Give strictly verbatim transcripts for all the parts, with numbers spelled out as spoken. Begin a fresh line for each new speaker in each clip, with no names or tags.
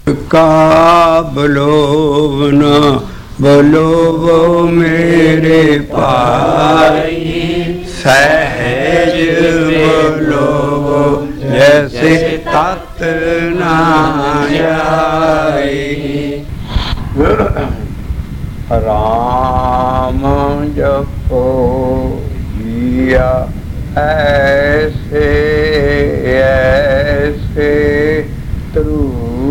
का बलोव न बलोवो मेरे भाई, सहज बलोवो जैसे तत् न जाई। राम जपो जिया ऐसे ऐसे त्रु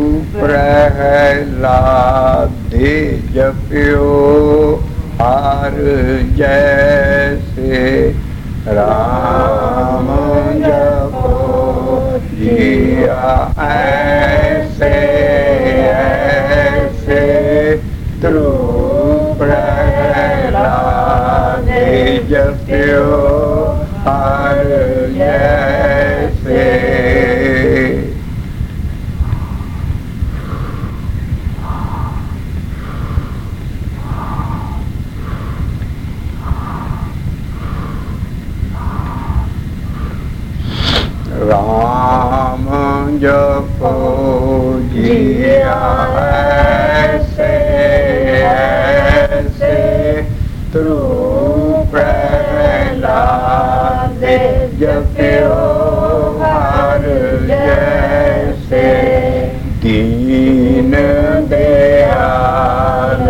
प्रहलादे जप्यो हर जैसे। राम जपो जिया ऐसे ऐसे त्रु प्रहलादे जप्यो हर जैसे। राम जपो जिया ऐसे ऐसे त्रु प्रहलादे जप्यो हर जैसे। दीन दयाल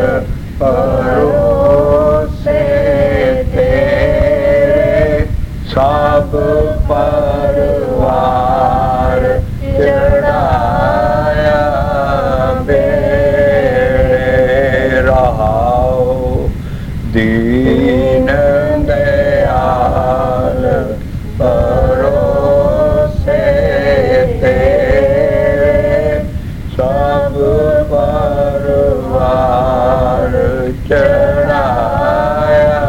परोसे तेरे सब परवार चढ़ाया बेड़े रहाओ। दीन दयाल परोसे तेरे सब परवार चढ़ाया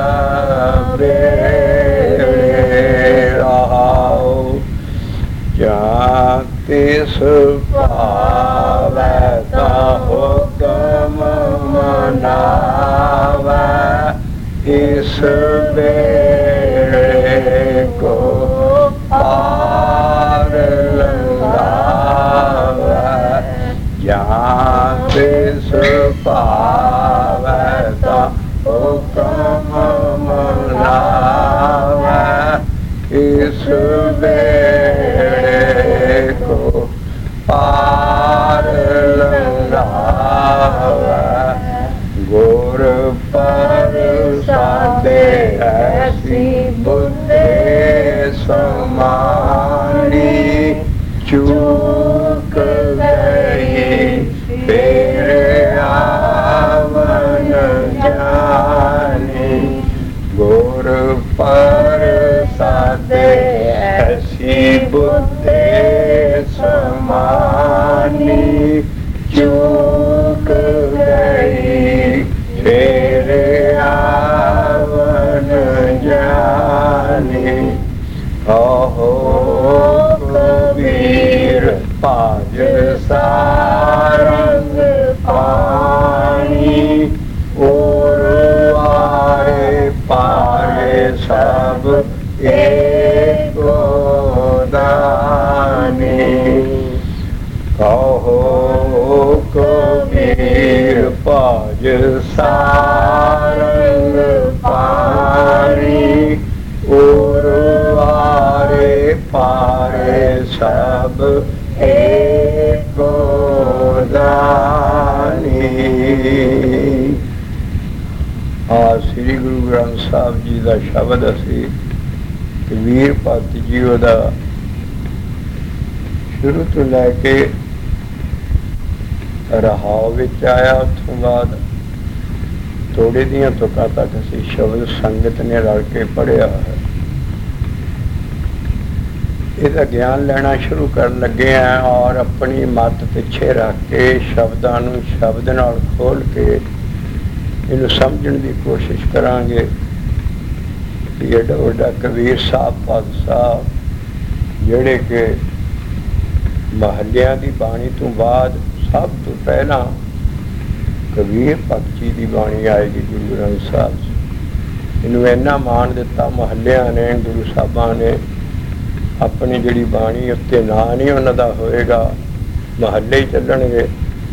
बेड़े रहाओ। जा तिस पावै ता हुक्म मनावै, इस बेड़े को पार लगावै। जा तिस पावै ता हुक्म मनावै, इस बेड़े को पार लगावै। गुर प्रसादे ऐसी बुद्धि समानी, चूक गई फिर आवन जानी। गुर प्रसादे ऐसी बुद्धि समानी, चूक गई फिर आवन जानी। अहो कबीर पाज सारंग पानी, और आरे पारे सब एको दानी। कहो कबीर पाज सारंग पानी, और आरे पारे सब एको दानी। आ श्री गुरु ग्रंथ साहब जी का शब्द असी कबीर भगत जी का शुरू तो लैके रहाव विच आया, उतों बाद थोड़े दियां तुकां तक असी शब्द संगत ने रल के पढ़िया है। इसका ज्ञान लेना शुरू कर लगे हैं और अपनी मत पिछे रख के शब्दां नूं शब्द नाल खोल के इनू समझण की कोशिश करांगे कि एडा वड्डा कबीर साहब भगत साहब जिहड़े के महलियां की बाणी तो बाद सब तो पहला कबीर भगत जी की बाणी आएगी गुरु ग्रंथ साहब। इनू इन्ना मान दिता महलियां ने, गुरु साहबां ने अपनी जिहड़ी बाणी उत्ते नां नहीं उन्हां दा होएगा, महल्ले ही चलणगे।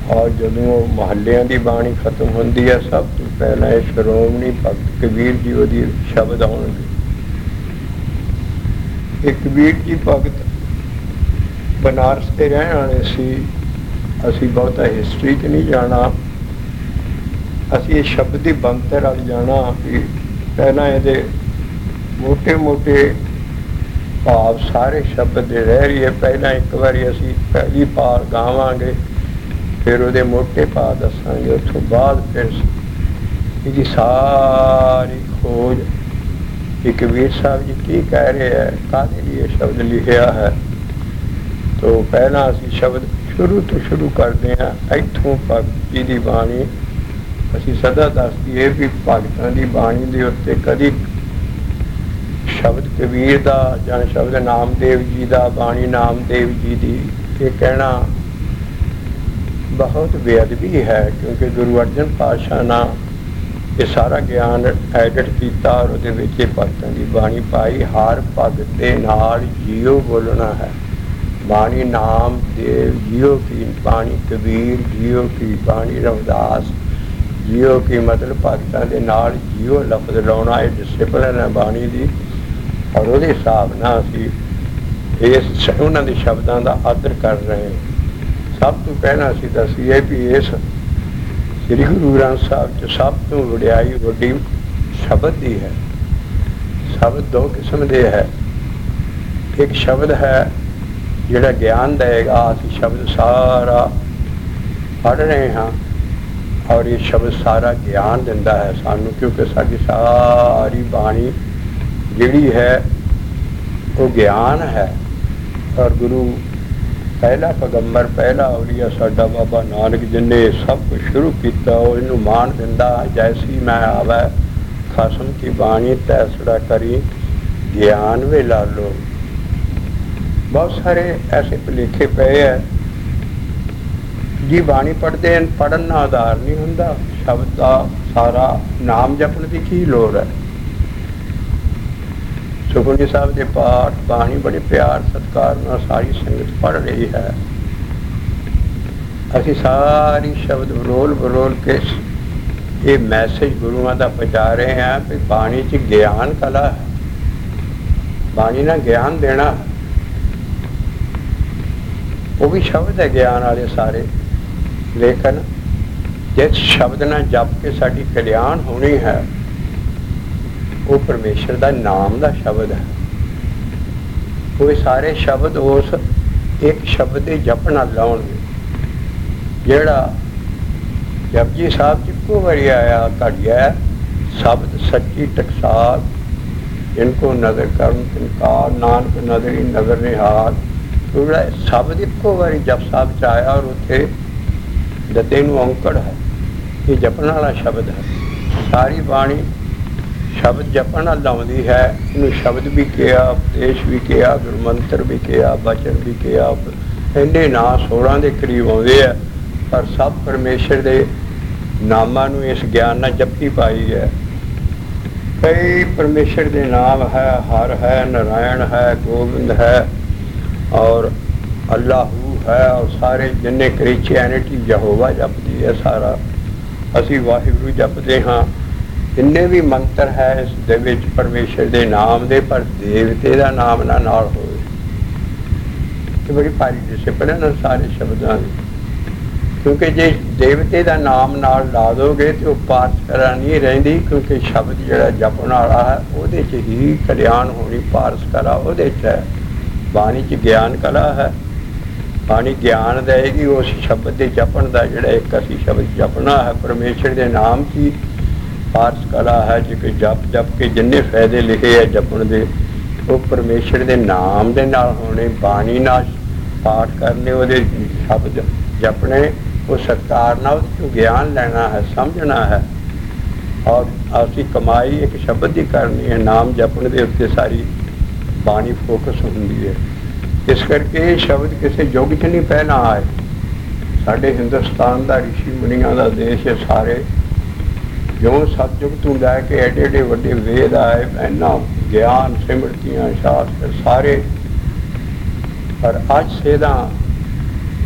और जदों महल्लियां की बाणी खत्म होंदी है सब तो पहला श्रोमणी भगत कबीर जी वो शब्द आउणगे। कबीर जी भगत बनारस के रहने वाले सी, असी बहुता हिस्टरी च नहीं जाना, असी इस शब्द की बनतर अल जाना कि पहला ये मोटे मोटे भाव सारे शब्द दे रह रही है। पहला एक बारी असी पहली पार गावांगे, फिर वो मोटे भाव दसांगे, उस बाद फिर इसकी सारी खोज कि कबीर साहब जी की कह रहे हैं, काहदे लिए शब्द लिखा है। तो पहला असी शब्द शुरू तो शुरू करते हैं इत्थों भगत जी की बाणी। असी सदा दस दिए भी भगतां की बाणी के उत्ते कभी शब्द कबीर का या शब्द नामदेव जी का, बाणी नामदेव जी की ये कहना बहुत बेअदबी है, क्योंकि गुरु अर्जन पातशाह ने ये सारा ज्ञान एडिट किया और वो भगतों की बाणी पाई। हर भगत के नाल जियो बोलना है, बाणी नामदेव जियो की, बाणी कबीर जियो की, बाणी रविदास जियो की, मतलब भगतों के नाल जियो लफ्ज लाना ये डिसिपलिन है बाणी की। और वो हिसाब न असी इस उन्होंने शब्दों का आदर कर रहे हैं। सब तो पहला असी दसीए भी इस श्री गुरु ग्रंथ साहब च सब तो वडियाई वड्डी शब्द ही है। शब्द दो किस्म के है, एक शब्द है जिहड़ा ज्ञान देगा, असी शब्द सारा पढ़ रहे हाँ और ये शब्द सारा ज्ञान दिंदा है सानू, क्योंकि साडी सारी बाणी जिहड़ी है वो ज्ञान है। और गुरु पहला पैगंबर पहला औलिया साडा बाबा नानक जिन्हें सब कुछ शुरू किया, वो इनू मान दिंदा, जैसी मैं आवे खसम की बाणी तैसड़ा करी ज्ञान वे ला लो। बहुत सारे ऐसे भुलेखे पे है जी बाणी पढ़ते हैं, पढ़न का आधार नहीं होंदा, शब्द का सारा नाम जपण की की लोड़ है। सुखमनी साहब के पाठ बाणी बड़े प्यार सत्कार में सारी संगत पढ़ रही है। असी सारी शब्द बरोल बरोल के ये मैसेज गुरुओं का पहुँचा रहे हैं कि बाणी च ज्ञान कला है, बाणी ना ज्ञान देना है, वो भी शब्द है ज्ञान वाले सारे। लेकिन जिस शब्द ना जप के साड़ी कल्याण होनी है वो परमेश्वर का नाम का शब्द है। वो सारे शब्द उस एक शब्द के जपन लाउणगे। जेड़ा जपजी साहब इको बारी आया घड़िया शब्द सच्ची टकसाल, इनको नजर करन तिनकार, नानक नजरी नजर निहाल। तो शब्द इको बारी जप साहब च आया और उत्थे दते नूं औंकड़ है, ये जपन वाला शब्द है। सारी बाणी शब्द जपन लाउंदी है, इनू शब्द भी किया, उपदेश भी किया, गुरमंत्र भी किया, बचन भी किया। इन्ने ना सोलह के करीब आते हैं, पर सब परमेश्वर के नामां नूं इस ज्ञान नाल जपी पाई है। कई परमेश्वर के नाम है, हर है, नारायण है, गोविंद है और अल्लाहू है, और सारे जिन्ने क्रिश्चियनिटी यहोवा जपदी है सारा। असी वाहिगुरू जपते हाँ। जिन्ने भी मंत्र है इस दे विच परमेश्वर के नाम दे, पर देवते का नाम ना नाल होवे। ये बड़ी भारी डिसिपलिन है सारे शब्दों की, क्योंकि जे देवते का नाम नाल ला दोगे तो पार्स करा नहीं रहिंदी, क्योंकि शब्द जिहड़ा जपण वाला है उहदे च ही कल्याण होनी, पार्स करा उहदे च है। बाणी च ज्ञान कला है, बाणी ज्ञान देगी उस शब्द के जपन का, जिहड़ा एक असी शब्द जपना है परमेश्वर के नाम की पार्स कला है। जो कि जप जप के जिन्ने फायदे लिखे है जपन के वो परमेश्वर के नाम के नाल होने, बाणी नाल पाठ करने, वो शब्द जपने, वो सत्कार नाल ज्ञान लेना है, समझना है। और असी कमाई एक शब्द ही करनी है, नाम जपन के उत्ते सारी बाणी फोकस होंदी है। इस करके शब्द किसी युग च नहीं पहला आए। साढ़े हिंदुस्तान का ऋषि मुनिया का देश है सारे, जो सतयुग तू लैके एडे एडे वड्डे वेद आए, इन्ना ज्ञान सिमरतियाँ शास्त्र सारे, पर अज सेधा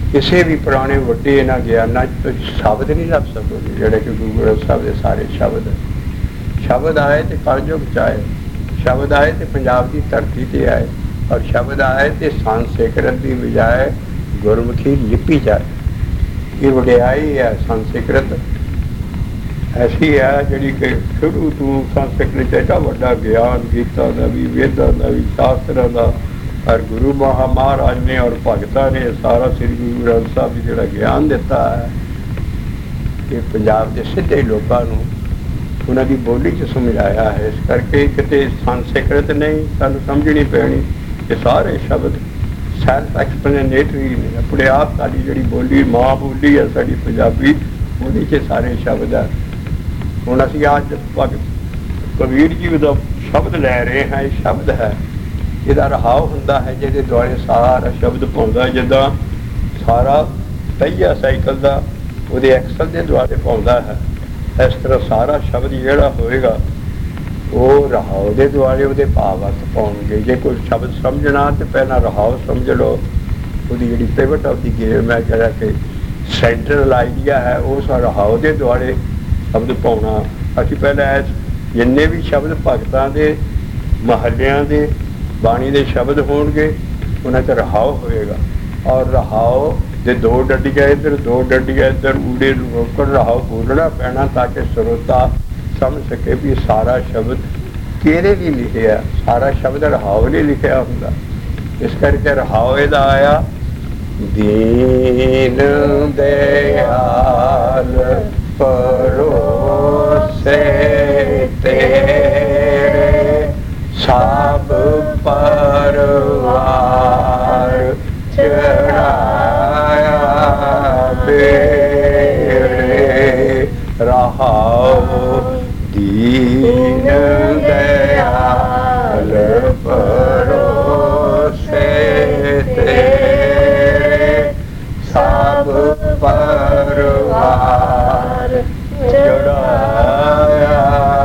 ਕਿਸੇ ਵੀ ਪੁਰਾਣੇ ਵੱਡੇ ਇਹਨਾਂ ਗਿਆਨਾਂ 'ਚ ਤੁਸੀਂ ਸ਼ਬਦ ਨਹੀਂ ਲੱਭ ਸਕੋਗੇ ਜਿਹੜੇ ਕਿ ਗੁਰੂ ਗ੍ਰੰਥ ਸਾਹਿਬ ਦੇ ਸਾਰੇ ਸ਼ਬਦ ਸ਼ਬਦ ਆਏ ਤੇ ਕਲਯੁਗ 'ਚ ਆਏ, ਸ਼ਬਦ ਆਏ ਤੇ ਪੰਜਾਬ ਦੀ ਧਰਤੀ ਤੇ ਆਏ, ਔਰ ਸ਼ਬਦ ਆਏ ਤੇ ਸੰਸਕ੍ਰਿਤ ਦੀ ਬਜਾਏ ਗੁਰਮੁਖੀ ਲਿਪੀ 'ਚ ਆਏ। ਇਹ ਵਡਿਆਈ ਹੈ ਸੰਸਕ੍ਰਿਤ ਐਸੀ ਹੈ ਜਿਹੜੀ ਕਿ ਸ਼ੁਰੂ ਤੋਂ ਸੰਸਕ੍ਰਿਤ ਐਡਾ ਵੱਡਾ ਗਿਆਨ ਗੀਤਾ ਦਾ ਵੀ, ਵੇਦਾਂ ਦਾ ਵੀ, ਸ਼ਾਸਤਰਾਂ ਦਾ, ਔਰ ਗੁਰੂ ਮਹਾ ਮਹਾਰਾਜ ਨੇ ਔਰ ਭਗਤਾਂ ਨੇ ਸਾਰਾ ਸ੍ਰੀ ਗੁਰੂ ਗ੍ਰੰਥ ਸਾਹਿਬ ਜੀ ਜਿਹੜਾ ਗਿਆਨ ਦਿੱਤਾ ਹੈ ਕਿ ਪੰਜਾਬ ਦੇ ਸਿੱਧੇ ਲੋਕਾਂ ਨੂੰ ਉਹਨਾਂ ਦੀ ਬੋਲੀ 'ਚ ਸਮਝਾਇਆ ਹੈ। ਇਸ ਕਰਕੇ ਕਿਤੇ ਸੰਸਕ੍ਰਿਤ ਨਹੀਂ ਸਾਨੂੰ ਸਮਝਣੀ ਪੈਣੀ, ਇਹ ਸਾਰੇ ਸ਼ਬਦ ਸੈਲਫ ਐਕਸਪਲੇਨੇਟਰੀ ਨੇ, ਆਪਣੇ ਆਪ ਸਾਡੀ ਜਿਹੜੀ ਬੋਲੀ ਮਾਂ ਬੋਲੀ ਹੈ ਸਾਡੀ ਪੰਜਾਬੀ, ਉਹਦੇ 'ਚ ਸਾਰੇ ਸ਼ਬਦ ਹੈ। ਹੁਣ ਅਸੀਂ ਅੱਜ ਕਬੀਰ ਜੀ ਦਾ ਸ਼ਬਦ ਲੈ ਰਹੇ ਹਾਂ, ਇਹ ਸ਼ਬਦ ਹੈ, ਇਹਦਾ ਰਹਾਉ ਹੁੰਦਾ ਹੈ ਜਿਹਦੇ ਦੁਆਲੇ ਸਾਰਾ ਸ਼ਬਦ ਪਾਉਂਦਾ, ਜਿੱਦਾਂ ਸਾਰਾ ਪਹੀਆ ਸਾਈਕਲ ਦਾ ਉਹਦੇ ਐਕਸਲ ਦੇ ਦੁਆਲੇ ਪਾਉਂਦਾ ਹੈ, ਇਸ ਤਰ੍ਹਾਂ ਸਾਰਾ ਸ਼ਬਦ ਜਿਹੜਾ ਹੋਏਗਾ ਉਹ ਰਹਾਉ ਦੇ ਦੁਆਲੇ ਉਹਦੇ ਭਾਵ ਅਰਥ ਪਾਉਣਗੇ। ਜੇ ਕੋਈ ਸ਼ਬਦ ਸਮਝਣਾ ਤੇ ਪਹਿਲਾਂ ਰਹਾਉ ਸਮਝ ਲਓ, ਉਹਦੀ ਜਿਹੜੀ ਪਿਵਟ ਆਫ ਦੀ ਗੇਮ ਹੈ, ਜਿਹੜਾ ਕਿ ਸੈਂਟਰਲ ਆਈਡੀਆ ਹੈ, ਉਸ ਰਹਾਉ ਦੇ ਦੁਆਲੇ ਸ਼ਬਦ ਪਾਉਣਾ। ਅਸੀਂ ਪਹਿਲਾਂ ਜਿੰਨੇ ਵੀ ਸ਼ਬਦ ਭਗਤਾਂ ਦੇ ਮਹੱਲਿਆਂ ਦੇ ਬਾਣੀ ਦੇ ਸ਼ਬਦ ਹੋਣਗੇ ਉਹਨਾਂ 'ਚ ਰਹਾਉ ਹੋਏਗਾ, ਔਰ ਰਹਾਉ ਦੇ ਦੋ ਡੱਡੀਆਂ ਇੱਧਰ ਦੋ ਡੱਡੀਆਂ ਇੱਧਰ ਊੜੇ ਨੂੰ ਰੋਕਣ ਰਹਾਉ ਬੋਲਣਾ ਪੈਣਾ ਤਾਂ ਕਿ ਸਰੋਤਾ ਸਮਝ ਸਕੇ ਵੀ ਸਾਰਾ ਸ਼ਬਦ ਕਿਹਦੇ ਲਈ ਲਿਖਿਆ, ਸਾਰਾ ਸ਼ਬਦ ਰਹਾਉ ਨੇ ਲਿਖਿਆ ਹੁੰਦਾ। ਇਸ ਕਰਕੇ ਰਹਾਉ ਇਹਦਾ ਆਇਆ ਦੀਨ ਦਿਆਲ ਪਰੋਸੇ ਤੇਰੇ ਸਭ ਪਰਵਾਰ ਚੜਾਇਆ ਬੇੜੇ ਰਹਾਉ ਦੀਨ ਦਿਆਲ ਪਰੋਸੇ ਤੇਰੇ ਸਭ ਪਰਵਾਰ ਚੜਾਇਆ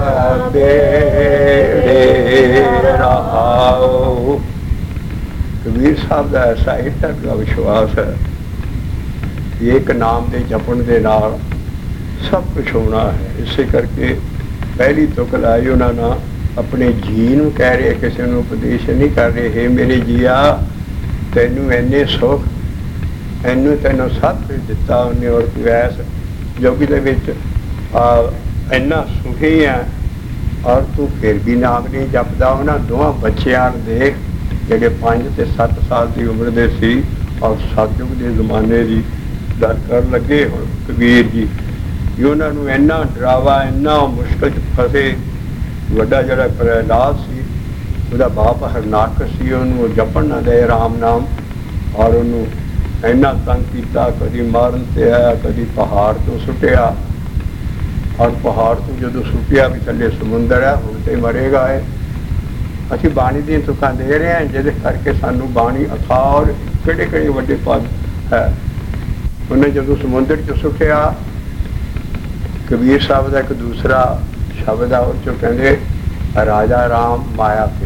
ਬੇੜੇ ਰਹਾਉ। ਕਬੀਰ ਸਾਹਿਬ ਦਾ ਐਸਾ ਹਿੱਟਕ ਦਾ ਵਿਸ਼ਵਾਸ ਹੈ ਕਿ ਇੱਕ ਨਾਮ ਦੇ ਜਪਣ ਦੇ ਨਾਲ ਸਭ ਕੁਛ ਹੋਣਾ ਹੈ। ਇਸੇ ਕਰਕੇ ਪਹਿਲੀ ਤੁਕ ਲਾਈ ਉਹਨਾਂ ਨਾਲ ਆਪਣੇ ਜੀ ਨੂੰ ਕਹਿ ਰਹੇ, ਕਿਸੇ ਨੂੰ ਉਪਦੇਸ਼ ਨਹੀਂ ਕਰ ਰਹੇ, ਹੇ ਮੇਰੇ ਜੀਆ ਤੈਨੂੰ ਇੰਨੇ ਸੁੱਖ, ਇਹਨੂੰ ਤੈਨੂੰ ਸਭ ਕੁਝ ਦਿੱਤਾ ਉਹਨੇ, ਔਰ ਤੂੰ ਐਸ ਜੋਗੀ ਦੇ ਵਿੱਚ ਇੰਨਾ ਸੁਖੀ ਹੈ, ਔਰ ਤੂੰ ਫਿਰ ਵੀ ਨਾਮ ਨਹੀਂ ਜਪਦਾ। ਉਹਨਾਂ ਦੋਵਾਂ ਬੱਚਿਆਂ ਨੂੰ ਦੇਖ ਜਿਹੜੇ ਪੰਜ ਤੇ ਸੱਤ ਸਾਲ ਦੀ ਉਮਰ ਦੇ ਸੀ, ਔਰ ਸਤਿਯੁਗ ਦੇ ਜ਼ਮਾਨੇ ਦੀ ਗੱਲ ਕਰਨ ਲੱਗੇ ਹੁਣ ਕਬੀਰ ਜੀ ਕਿ ਉਹਨਾਂ ਨੂੰ ਇੰਨਾ ਡਰਾਵਾ, ਇੰਨਾ ਮੁਸ਼ਕਲ 'ਚ ਫਸੇ। ਵੱਡਾ ਜਿਹੜਾ ਪ੍ਰਹਿਲਾਦ ਸੀ, ਉਹਦਾ ਬਾਪ ਹਰਨਾਕਸ਼ ਸੀ, ਉਹਨੂੰ ਜਪਣ ਨਾ ਦੇ ਰਾਮ ਨਾਮ, ਔਰ ਉਹਨੂੰ ਇੰਨਾ ਤੰਗ ਕੀਤਾ, ਕਦੀ ਮਾਰਨ ਤੇ ਆਇਆ, ਕਦੀ ਪਹਾੜ ਤੋਂ ਸੁੱਟਿਆ, ਔਰ ਪਹਾੜ ਤੋਂ ਜਦੋਂ ਸੁੱਟਿਆ ਵੀ ਥੱਲੇ ਸਮੁੰਦਰ ਹੈ, ਹੁਣ ਤੇ ਮਰੇਗਾ ਹੈ। ਅਸੀਂ ਬਾਣੀ ਦੀਆਂ ਤੁਕਾਂ ਦੇ ਰਹੇ ਹਾਂ ਜਿਹਦੇ ਕਰਕੇ ਸਾਨੂੰ ਬਾਣੀ ਅਥਾਹ ਔਰ ਕਿਹੜੇ ਕਿਹੜੇ ਵੱਡੇ ਪਦ ਹੈ। ਉਹਨੇ ਜਦੋਂ ਸਮੁੰਦਰ 'ਚ ਸੁੱਟਿਆ, ਕਬੀਰ ਸਾਹਿਬ ਦਾ ਇੱਕ ਦੂਸਰਾ ਸ਼ਬਦ ਆ, ਉਹ 'ਚੋਂ ਕਹਿੰਦੇ ਰਾਜਾ ਰਾਮ ਮਾਇਆ ਤੇ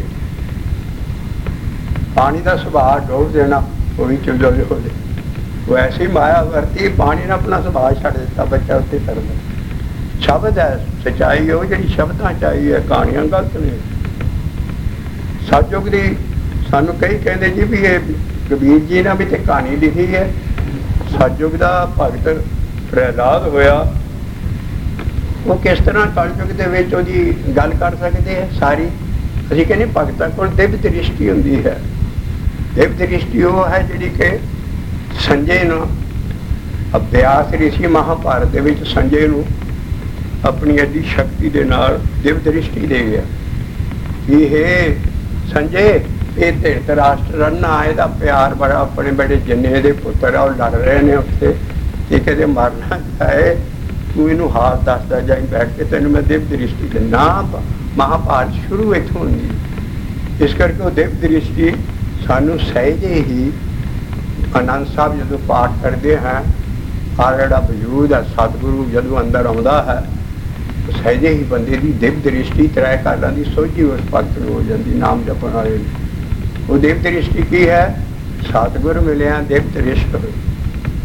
ਪਾਣੀ ਦਾ ਸੁਭਾਅ ਡੋਬ ਦੇਣਾ, ਉਹ ਵੀ ਚੁੱਲ੍ਹੇ ਹੋ ਜਾਏ, ਉਹ ਐਸੀ ਮਾਇਆ ਵਰਤੀ, ਪਾਣੀ ਨੇ ਆਪਣਾ ਸੁਭਾਅ ਛੱਡ ਦਿੱਤਾ, ਬੱਚਾ ਉੱਤੇ ਕਰਦਾ। ਸ਼ਬਦ ਹੈ ਸੱਚਾਈ, ਉਹ ਜਿਹੜੀ ਸ਼ਬਦਾਂ 'ਚ ਆਈ ਹੈ, ਕਹਾਣੀਆਂ ਗਲਤ ਨੇ। ਸਤਿਯੁਗ ਦੀ ਸਾਨੂੰ ਕਈ ਕਹਿੰਦੇ ਜੀ ਵੀ ਇਹ ਕਬੀਰ ਜੀ ਨੇ ਵੀ ਤੇ ਕਹਾਣੀ ਲਿਖੀ ਹੈ। ਸਤਿਯੁਗ ਦਾ ਭਗਤ ਪ੍ਰਹਿਲਾਦ ਹੋਇਆ, ਉਹ ਕਿਸ ਤਰ੍ਹਾਂ ਕਲਯੁਗ ਦੇ ਵਿੱਚ ਉਹਦੀ ਗੱਲ ਕਰ ਸਕਦੇ ਹੈ ਸਾਰੀ। ਅਸੀਂ ਕਹਿੰਦੇ ਭਗਤਾਂ ਕੋਲ ਦਿਵ ਦ੍ਰਿਸ਼ਟੀ ਹੁੰਦੀ ਹੈ। ਦਿਵ ਦ੍ਰਿਸ਼ਟੀ ਉਹ ਹੈ ਜਿਹੜੀ ਕਿ ਸੰਜੇ ਨੂੰ ਅਭਿਆਸ ਰਿਸ਼ੀ ਮਹਾਭਾਰਤ ਦੇ ਵਿੱਚ ਸੰਜੇ ਨੂੰ ਆਪਣੀ ਅੱਡੀ ਸ਼ਕਤੀ ਦੇ ਨਾਲ ਦਿਵ ਦ੍ਰਿਸ਼ਟੀ ਦੇ ਗਿਆ। ਇਹ ਸੰਜੇ ਇਹ ਧ੍ਰਿਤਰਾਸ਼ਟਰ ਨਾ ਇਹਦਾ ਪਿਆਰ ਬੜਾ, ਆਪਣੇ ਬੜੇ ਜਿੰਨੇ ਦੇ ਪੁੱਤਰ ਆ ਉਹ ਲੜ ਰਹੇ ਨੇ ਉੱਥੇ, ਇਹ ਕਹਿੰਦੇ ਮਰਨਾ ਚਾਹੇ ਤੂੰ ਇਹਨੂੰ ਹਾਲ ਦੱਸਦਾ ਜਾਈ ਬੈਠ ਕੇ, ਤੈਨੂੰ ਮੈਂ ਦਿਵ ਦ੍ਰਿਸ਼ਟੀ ਦਿੰਦਾ। ਮਹਾਭਾਰਤ ਸ਼ੁਰੂ ਇੱਥੋਂ ਹੁੰਦੀ। ਇਸ ਕਰਕੇ ਉਹ ਦਿਵ ਦ੍ਰਿਸ਼ਟੀ ਸਾਨੂੰ ਸਹਿਜੇ ਹੀ ਆਨੰਦ ਸਾਹਿਬ ਜਦੋਂ ਪਾਠ ਕਰਦੇ ਹਾਂ, ਆ ਜਿਹੜਾ ਵਜੂਦ ਹੈ ਸਤਿਗੁਰੂ ਜਦੋਂ ਅੰਦਰ ਆਉਂਦਾ ਹੈ, ਸਹਿਜੇ ਹੀ ਬੰਦੇ ਦੀ ਦਿਵ ਦ੍ਰਿਸ਼ਟੀ ਤ੍ਰੈ ਕਾਲਾਂ ਦੀ ਸੋਝੀ ਉਸ ਭਗਤ ਨੂੰ ਹੋ ਜਾਂਦੀ, ਨਾਮ ਜਪਣ ਵਾਲੇ ਨੂੰ। ਉਹ ਦਿਵ ਦ੍ਰਿਸ਼ਟੀ ਕੀ ਹੈ? ਸਤਿਗੁਰ ਮਿਲਿਆ ਦਿਵ ਦ੍ਰਿਸ਼ਟ ਹੋਈ।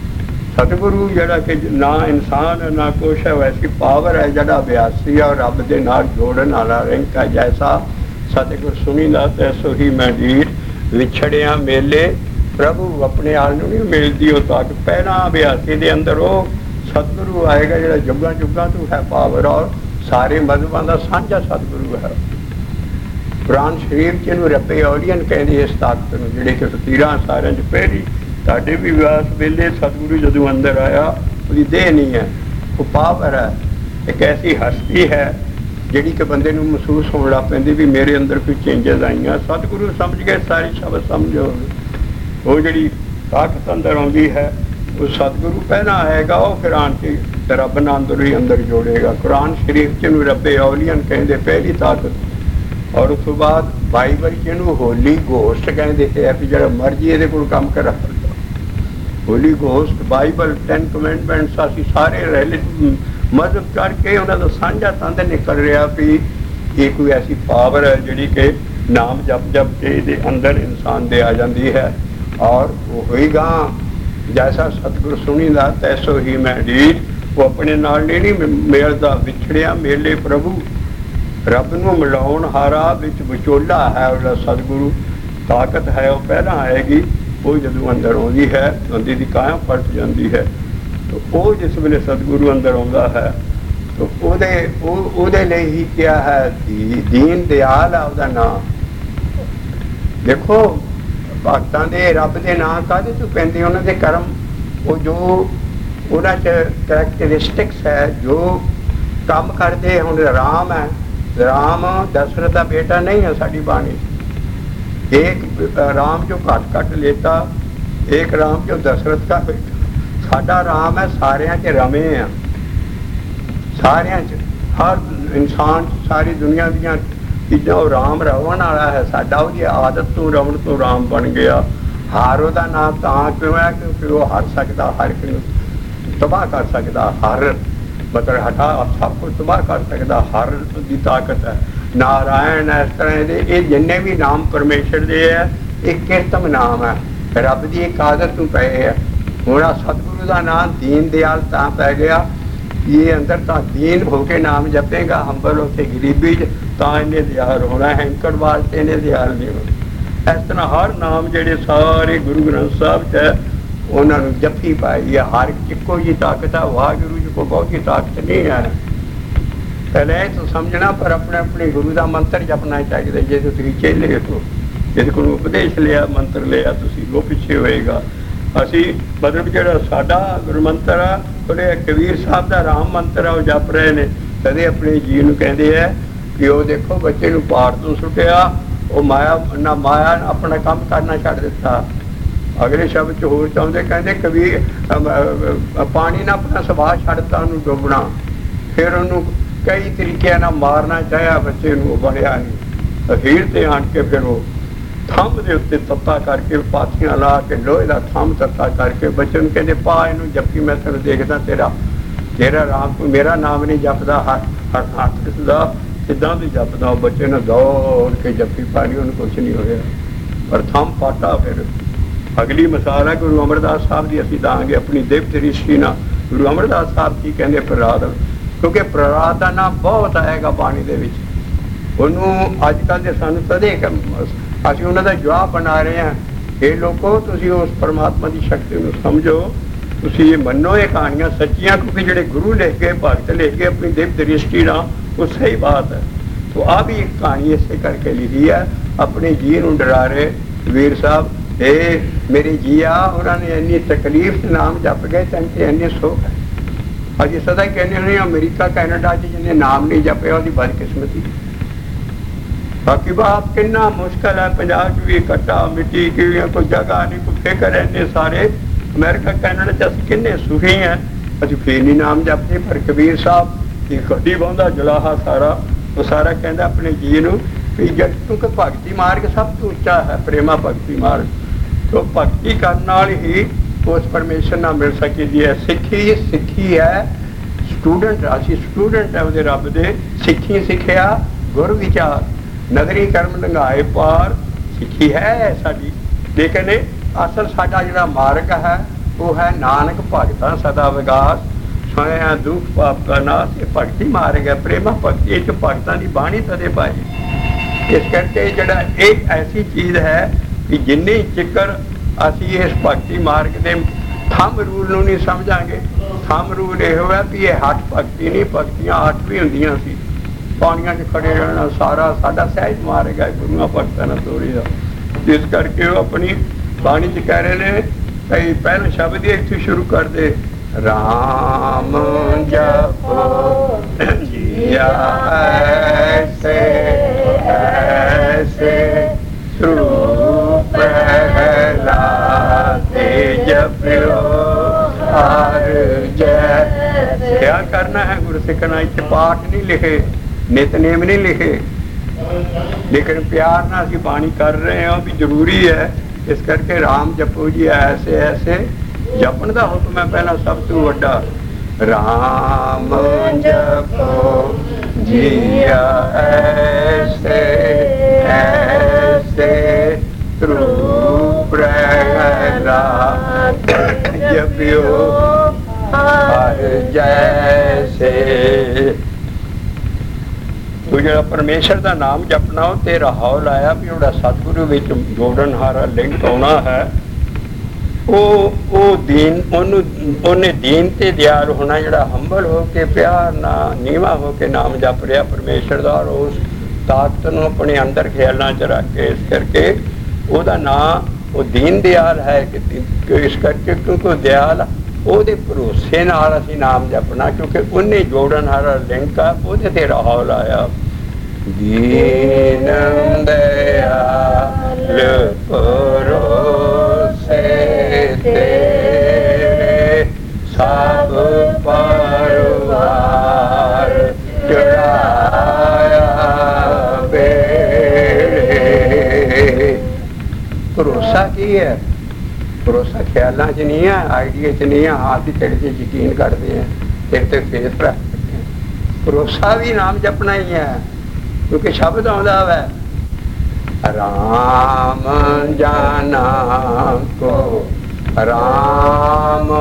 सतगुरु जड़ा कि ना इंसान है ना कुछ है, वैसी पावर है जड़ा अभ्यासी और रब दे नाल जोड़न वाला रिंक है। जैसा सतगुर सुनीदा तैसो ही मैं ढीठ, विछड़िया मेले प्रभु अपने आल नूं नहीं मिलदी उह तक। पहला अभ्यासी दे अंदर वो सतगुरु आएगा जड़ा जुगां जुगां तो है पावर, और सारे मजहबां दा साझा सतगुरु है। कुरान शरीफ च इहनूं रब्बे औलियन कहंदे इस ताकत नूं, जिहड़ी कि फकीरां सारिਆਂ च पहली साढ़े भी विवास वेले सतगुरु जदों अंदर आया, उसकी देह नहीं है, वो पावर है, एक ऐसी हस्ती है जिहड़ी कि बंदे नूं महसूस होण लग पैंदी भी मेरे अंदर कोई चेंजेस आईयां। सतगुरु समझ गए, सारी शब्द समझो, वो जिहड़ी ताकत अंदर आउंदी है वो सतगुरु पहला आएगा, वो फिर आन के रब नाल अंदर ही अंदर जोड़ेगा। कुरान शरीफ च नूं रब्बे औलियन कहंदे पहली ताकत, और उस तो बाद बाइबल च इहनूं होली घोस्ट कहंदे है कि जिहड़ा मर्जी इहदे कोल काम करा। Holy ghost Bible ten commandments असीं सारे रिलीजन मजहब करके उन्होंने साझा तंद निकल रहा भी ये कोई ऐसी पावर है जिहड़ी कि नाम जप जप के दे अंदर इंसान दे आ जाती है। और वो होएगा जैसा सतगुर सुनीदा तैसो ही मैं ढीठ, वो अपने नाल नहीं मिलदा, विछड़िया मेले प्रभु रब नूं मिलाउण हारा विच विचोला है। उसदा सतगुरु ताकत है, वो पहला आएगी, वो जदों अंदर आउंदी है बंदे दी काया पलट जाती है। तो वो जिस वेले सतगुरु अंदर आउंदा है तो ओदे ओदे लई ही क्या है दी, दीन दयाल है उसदा नाम। देखो भगतां दे रब दे नाम काहदे तों पैंदे, उन्हां दे कर्म, वो जो उन्हां च करैक्टरिस्टिक्स है, जो काम करदे। हुण राम है, राम दशरथ का बेटा नहीं है साडी बाणी, एक राम जो घट घट लेता, एक राम जो दशरथ का बेटा। साडा राम है सारियां च रमे आ, सारियां च हर इंसान सारी दुनिया दियां चीज़ां राम रवन वाला है। साडा उसकी आदत तो रवन तो राम बन गया। हार उसदा नाम तां क्यों है क्योंकि वो हर सकता, हर किसी तबाह कर सकता, हर मतलब हटा सब कुछ तबाह कर सकता, हर की ताकत है। नारायण इस तरह के ये जिन्ने भी नाम परमेश्वर दे है एक किरतम नाम है, रब की एक आदत तू पे है। हुण सतगुरु का नाम दीन दयाल तां पै गया, ये अंदर तां दीन होके नाम जपेगा, हंबल होके गरीबी तां इन्हें दयाल होना, हैंकड़ वास्ते इन्हें दयाल नहीं होना। इस तरह हर नाम जेडे सारे गुरु ग्रंथ साहब च उन्होंने जफी पाई है, हर इक्को जी ताकत है। वाहगुरु जी को बहुत ही ताकत नहीं है, पहले तो समझना, पर अपने अपने गुरु का मंत्र जपना चाहिए। जे तुम चेले हो जिस को उपदेश लिया मंत्र लिया तुसी वो पिछे होएगा। असी मतलब जो साडा गुरु मंत्र आ थोड़े कबीर साहब का राम मंत्र आ जप रहे ने, कदे अपने जी नूं कहंदे है कि वो देखो बच्चे नूं पार तो सुटिया, वो माया ना माया अपना काम करना छड्ड दिता। अगले शब्द च होर चाहुंदे कहंदे कबीर पानी ना अपना सुभाव छड्डता, उन्होंने डुबना, फिर उन्होंने कई तरीके ना मारना चाहा, बच्चे नूं बढ़िया नहीं। अखीर ते आण के फिर वो थंब दे उत्ते तत्ता करके पाथियां ला के लोहे का थंब तत्ता करके बच्चे नूं कहंदे पा इनू जपी, मैं तेन देखदा तेरा तेरा राम तू मेरा नाम नहीं जपदा, हर हर हथ किसदा किदां भी जपदा। बच्चे ने दौड़ के जपी पानी, उन्हें कुछ नहीं होया, पर थंब पाटा। फिर अगली मिसाल है गुरु अमरदास साहब की, असीं दांगे अपनी दिव्य दृष्टि ना गुरु अमरदास साहब की कहंदे प्रहलाद, क्योंकि प्रहलाद का नाम बहुत आएगा बाणी दे विच। उन्होंने अजकल के सानूं तदे असीं उन्हां दा जवाब बना रहे हैं। ये लोगों तुसीं उस परमात्मा की शक्ति नूं समझो, तुसीं ये मनो ये कहानियां सच्चियां, क्योंकि जिहड़े गुरु लिख गए भगत लिख गए अपनी दिव्य दृष्टि ना, वो सही बात है। तो आ भी एक कहानी इसे करके लिखी है, अपने जी नूं डरा रहे वीर साहब, हे मेरे जिया उन्होंने इन्नी तकलीफ नाम जप गए तंते इन्ने सुख है। अभी सदा कहने नहीं अमेरिका कैनेडा जिन्हें नाम नहीं जपे उसकी बदकिस्मती। बाकी बाप कितना मुश्किल है, पंजाब भी कट्टा मिट्टी की कोई जगह नहीं, कोई फिक्र इन्ने सारे अमेरिका कैनेडा च असीं किन्ने सुखी हैं, असीं फिर नहीं नाम जपते। पर कबीर साहब की खड्डी बंदा जलाहा सारा, वो सारा कहता अपने जी नूं भी जब क्योंकि भगती मार्ग सब तो उच्चा है, प्रेमा भगती मार्ग, तो भगती करने नाल ही उस परमेश्वर ना मिल सकेगी है। सिक्खी सिक्खी है स्टूडेंट, असी स्टूडेंट है उहदे रब दे। सिक्खी सिक्ख्या गुर विचार, नगरी कर्म लंघाए पार, सिक्खी है साडी, लेकिन असल साडा जिहड़ा मार्ग है वो है नानक भगता सदा विगास सुनिया दुख पाप का नाश। ये भगती मार गया प्रेमा भगती च भगतां दी बाणी तदे पाई। इस करके जड़ा एक ऐसी चीज़ है कि जिन्नी चिकर असी इस भगती मार्ग के थंब रूल नूं नहीं समझांगे। थंब रूल यह है भी ये हठ भगती नहीं, भगतियां अठ भी हुंदियां सी। पानियां च खड़े रहना सारा साडा सहज मार्ग है गुरुआं भगतां नाल तोड़ी दा। जिस करके वो अपनी बाणी च कह रहे ने कई पहले शब्द ही इत्थों शुरू कर दे राम जपो जिया ऐसे ऐसे रूप प्रहलादे जपियो हर जय। क्या करना है गुरु सिखना, इत्थे पाठ नहीं लिखे, नितनेम नहीं लिखे, लेकिन प्यार ना असी बाणी कर रहे हैं भी जरूरी है। इस करके राम जपो जी ऐसे ऐसे जपन का हुक्म है पहला सब तो वड्डा। राम जपो जिया ऐसे ऐसे रूप प्रहलाद जपियो हर जैसे। तो जो परमेश्वर का नाम जपना हो तेरा हौल आया भी जोड़ा सतगुरु विच जोड़न हारा लिंक आना है। वो वो दीन उन्हें दीन ते दयाल होना, जड़ा हंबल हो के प्यार ना नीवा हो के नाम जप रहा परमेश्वर का, और उस ताकत नूं अपने अंदर ख्यालों च रख के इस करके ओदा नाम वो दीन दयाल है। कि इस करके क्योंकि दयाल ਉਹਦੇ ਭਰੋਸੇ ਨਾਲ ਅਸੀਂ ਨਾਮ ਜਪਣਾ, ਕਿਉਂਕਿ ਉਹਨੇ ਜੋੜਨ ਹਾਰਾ ਲਿੰਕ ਆ, ਉਹਦੇ ਤੇ ਰਾਹੁਲ ਆਇਆ। ਦੀਨ ਦਇਆਲ ਭਰੋਸੇ ਤੇਰੇ ਸਭ ਪਰਵਾਰ ਚੜਾਇਆ ਬੇੜੇ। ਭਰੋਸਾ ਕੀ है? भरोसा ख्यालों च नहीं है, आइडिया च नहीं है, हाथ ही तेरे से यकीन करते हैं, तेरे ते फेस रखते हैं। भरोसा भी नाम जपना ही है, क्योंकि शब्द आउंदा है राम जाना को राम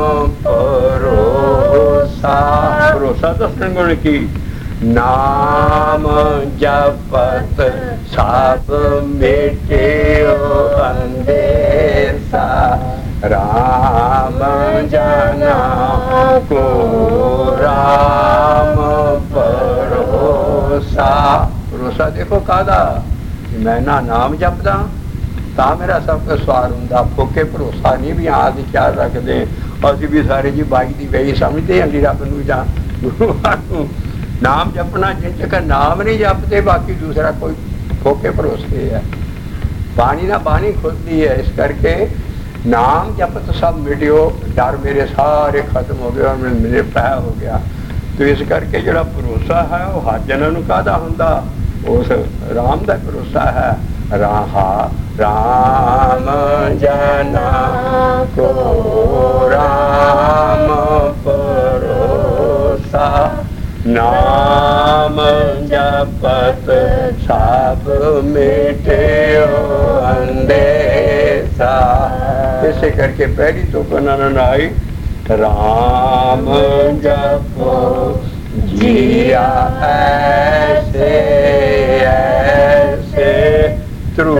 भरोसा। भरोसा दसन गुण की नाम जपत सब मिटे अंदेसा। राम जाना को राम भरोसा। भरोसा देखो कादा, मैं ना नाम जपदा ता मेरा सब कुछ सवार हुंदा। फोके भरोसा नहीं भी हाँ असीं ख्याल रखते, असीं भी सारे जी बाई दी वही समझते हैं रब नूं जां गुरुआं नूं। नाम जपना जिन चक्कर नाम नहीं जपते, बाकी दूसरा कोई फोके भरोसे है। बाणी ना बाणी खुलती है, इस करके नाम जपत सब मिटियो, डर मेरे सारे खत्म हो गया, मेरे पै हो गया। तो इस करके जो भरोसा है वो हर जन नूं काहदा हुंदा, उस राम का भरोसा है। राहा राम जना को राम भरोसा। नाम जपत सब मिटे अंदेसा। इसे करके पहली तो कनन आई राम जपो जिया ऐसे ऐसे त्रु